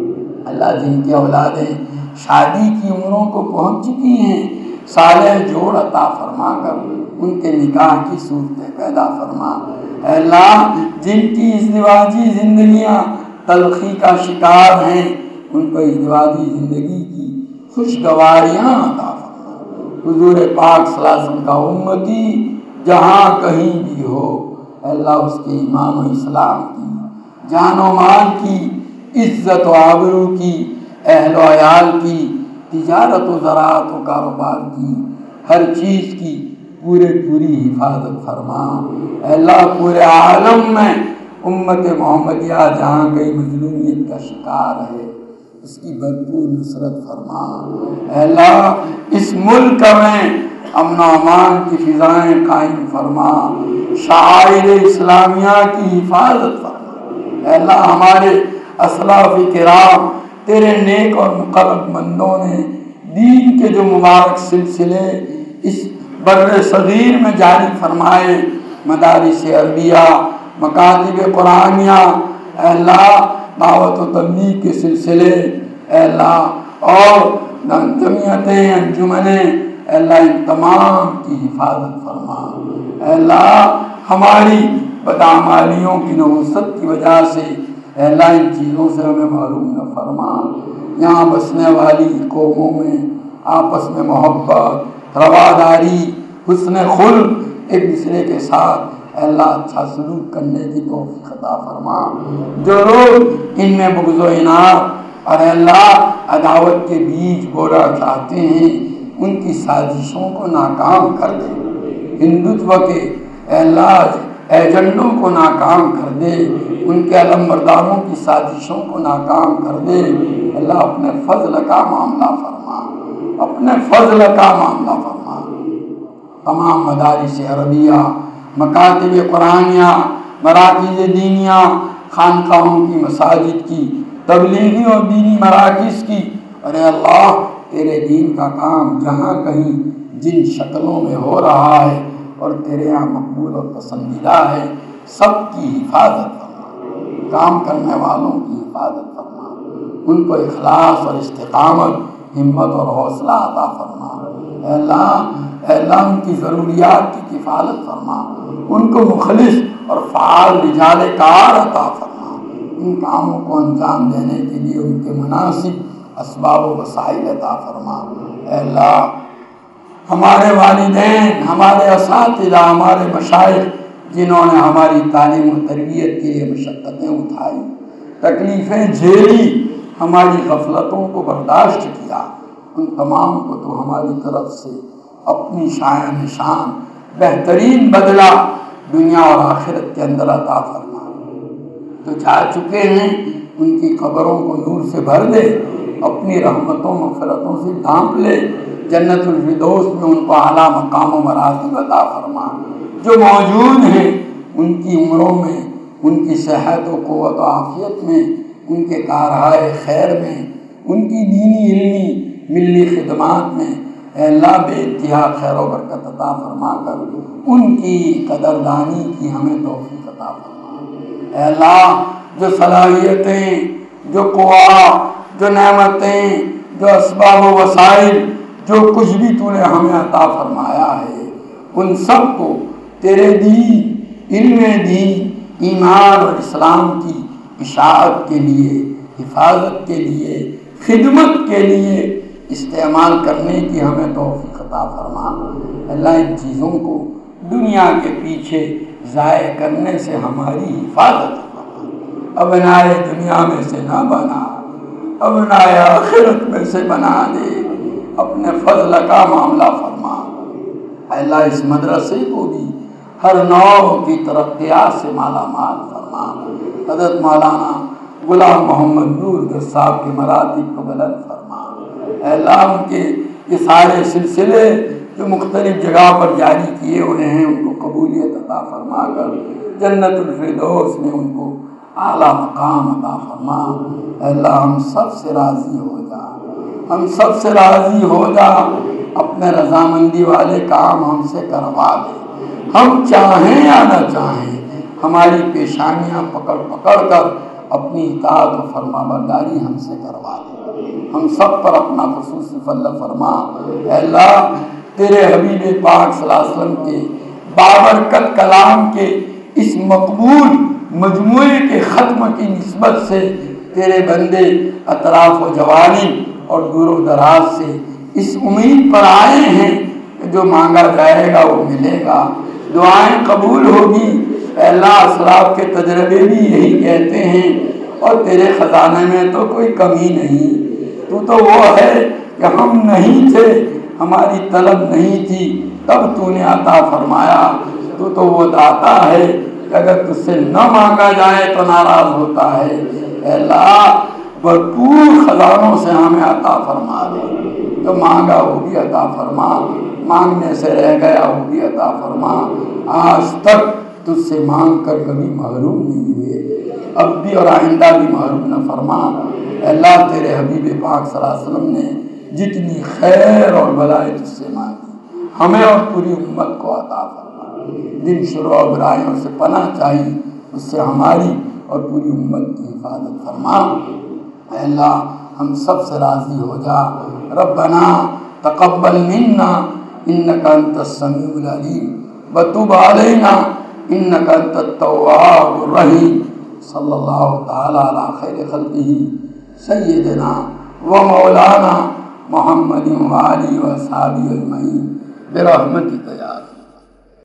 اللہ جن کی اولادیں شادی کی عمروں کو پہنچ چکی ہیں صالح جوڑ عطا فرما کر ان کے نکاح کی صورتیں پیدا فرما۔ اے اللہ جن کی ازدواجی زندگیاں تلخی کا شکار ہیں ان کو ازدواجی زندگی کی خوشگواریاں عطا فرما۔ حضور پاک صلی اللہ علیہ وسلم کا امتی جہاں کہیں بھی ہو اے اللہ اس کے ایمان و اسلام کی جان و مال کی عزت و آبرو کی اہل و عیال کی تجارت و زراعت و کاروبار کی ہر چیز کی پورے پوری حفاظت فرما۔ اے اللہ پورے عالم میں امت محمدیہ جہاں کہیں مظلومیت کا شکار ہے اس کی بھرپور نصرت فرما۔ اے اللہ اس ملک میں امن و امان کی فضائیں قائم فرما، شعائر اسلامیہ کی حفاظت فرما۔ اے اللہ ہمارے اسلاف کرام تیرے نیک اور مقرب بندوں نے دین کے جو مبارک سلسلے اس بر صغیر میں جاری فرمائے، مدارس عربیہ، مکاتب قرآنیہ، اے اللہ دعوت و تبلیغ کے سلسلے، اے اللہ اور جمعیتیں انجمنیں، اے اللہ ان تمام کی حفاظت فرما۔ اے اللہ ہماری بدعمالیوں کی نحوست کی وجہ سے اے اللہ ان چیزوں سے ہمیں معلوم نہ فرما۔ یہاں بسنے والی قوموں میں آپس میں محبت، رواداری، حسن خلق، ایک دوسرے کے ساتھ اے اللہ اچھا سلوک کرنے کی توفیق عطا فرما۔ جو لوگ ان میں بغض و اناد اور اے اللہ عداوت کے بیج بونا چاہتے ہیں ان کی سازشوں کو ناکام کر دے، ہندوتو کے اے اللہ ایجنڈوں کو ناکام کر دے، ان کے علم برداروں کی سازشوں کو ناکام کر دے۔ اللہ اپنے فضل کا معاملہ فرما، اپنے فضل کا معاملہ فرما۔ تمام مدارس عربیہ، مکاتب قرآنیہ، مراکز دینیہ، خانقاہوں کی، مساجد کی، تبلیغی اور دینی مراکز کی، ارے اللہ تیرے دین کا کام جہاں کہیں جن شکلوں میں ہو رہا ہے اور تیرے یہاں مقبول اور پسندیدہ ہے سب کی حفاظت فرما، کام کرنے والوں کی حفاظت فرما، ان کو اخلاص اور استقامت، ہمت اور حوصلہ عطا فرما۔ اے اللہ اے اللہ ان کی ضروریات کی کفالت فرما، ان کو مخلص اور فعال رجال کار عطا فرما، ان کاموں کو انجام دینے کے لیے ان کے مناسب اسباب و وسائل عطا فرما۔ اے اللہ ہمارے والدین، ہمارے اساتذہ، ہمارے مشائخ جنہوں نے ہماری تعلیم و تربیت کے لیے مشقتیں اٹھائی، تکلیفیں جھیلی، ہماری غفلتوں کو برداشت کیا، ان تمام کو تو ہماری طرف سے اپنی شان نشان بہترین بدلہ دنیا اور آخرت کے اندر عطا فرما۔ جو جا چکے ہیں ان کی قبروں کو نور سے بھر دے، اپنی رحمتوں مغفرتوں سے ڈھانپ لے، جنت الفردوس میں ان کو اعلیٰ مقام و مراتب عطا فرما۔ جو موجود ہیں ان کی عمروں میں، ان کی صحت و قوت و عافیت میں، ان کے کارہائے خیر میں، ان کی دینی علمی ملی خدمات میں اے اللہ بے انتہا خیر و برکت عطا فرما کر ان کی قدردانی کی ہمیں توفیق عطا فرما۔ اے اللہ جو صلاحیتیں، جو قوا، جو نعمتیں، جو اسباب و وسائل، جو کچھ بھی تو نے ہمیں عطا فرمایا ہے ان سب کو تیرے دین، علم دین، ایمان اور اسلام کی اشاعت کے لیے، حفاظت کے لیے، خدمت کے لیے استعمال کرنے کی ہمیں توفیق عطا فرما۔ اللہ ان چیزوں کو دنیا کے پیچھے ضائع کرنے سے ہماری حفاظت فرما۔ ابنائے دنیا میں سے نہ بنا، ابنائے آخرت میں سے بنا دے، اپنے فضل کا معاملہ فرما۔ اللہ اس مدرسے کو بھی ہر نوع کی ترقیات سے مالا مال فرما۔ حضرت مولانا غلام محمد نور صاحب کے مراتب کو بلند فرما۔ اے اللہ ان کے یہ سارے سلسلے جو مختلف جگہ پر جاری کیے ہوئے ہیں ان کو قبولیت عطا فرما کر جنت الفردوس میں ان کو اعلیٰ مقام عطا فرما۔ اے اللہ ہم سب سے راضی ہو جا، ہم سب سے راضی ہو جا، اپنے رضامندی والے کام ہم سے کروا دے، ہم چاہیں یا نہ چاہیں ہماری پیشانیاں پکڑ پکڑ کر اپنی اطاعت و فرما برداری ہم سے کروا دے، ہم سب پر اپنا خصوصی فضل فرما۔ اے اللہ تیرے حبیب پاک صلی اللہ علیہ وسلم کے بابرکت کلام کے اس مقبول مجموعے کے ختم کی نسبت سے تیرے بندے اطراف و جوانب اور دور و دراز سے اس امید پر آئے ہیں کہ جو مانگا جائے گا وہ ملے گا، دعائیں قبول ہوگی۔ اے اللہ اسلاف کے تجربے بھی یہی کہتے ہیں، اور تیرے خزانے میں تو کوئی کمی نہیں، تو تو وہ ہے کہ ہم نہیں تھے، ہماری طلب نہیں تھی، تب تو نے عطا فرمایا، تو تو وہ داتا ہے کہ اگر تجھ سے نہ مانگا جائے تو ناراض ہوتا ہے۔ اے اللہ بھرپور خزانوں سے ہمیں عطا فرما دے، تو مانگا وہ بھی عطا فرما، مانگنے سے رہ گیا وہ بھی عطا فرما، آج تک تجھ سے مانگ کر کبھی محروم نہیں ہوئے، اب بھی اور آئندہ بھی محروم نہ فرما۔ اے اللہ تیرے حبیب پاک صلی اللہ علیہ وسلم نے جتنی خیر اور بھلائی تجھ سے مانگی ہمیں اور پوری امت کو عطا فرما، جن شر و برائیوں سے پناہ چاہی اس سے ہماری اور پوری امت کی حفاظت فرما۔ اے اللہ ہم سب سے راضی ہو جا، ربنا تقبل منا انک انت السمیع العلیم وتب علینا انک انت التواب الرحیم۔ صلی اللہ تعالی علی خیر خلقہ سیدنا و مولانا محمد و آلہ و صحابہ اجمعین برحمتک یا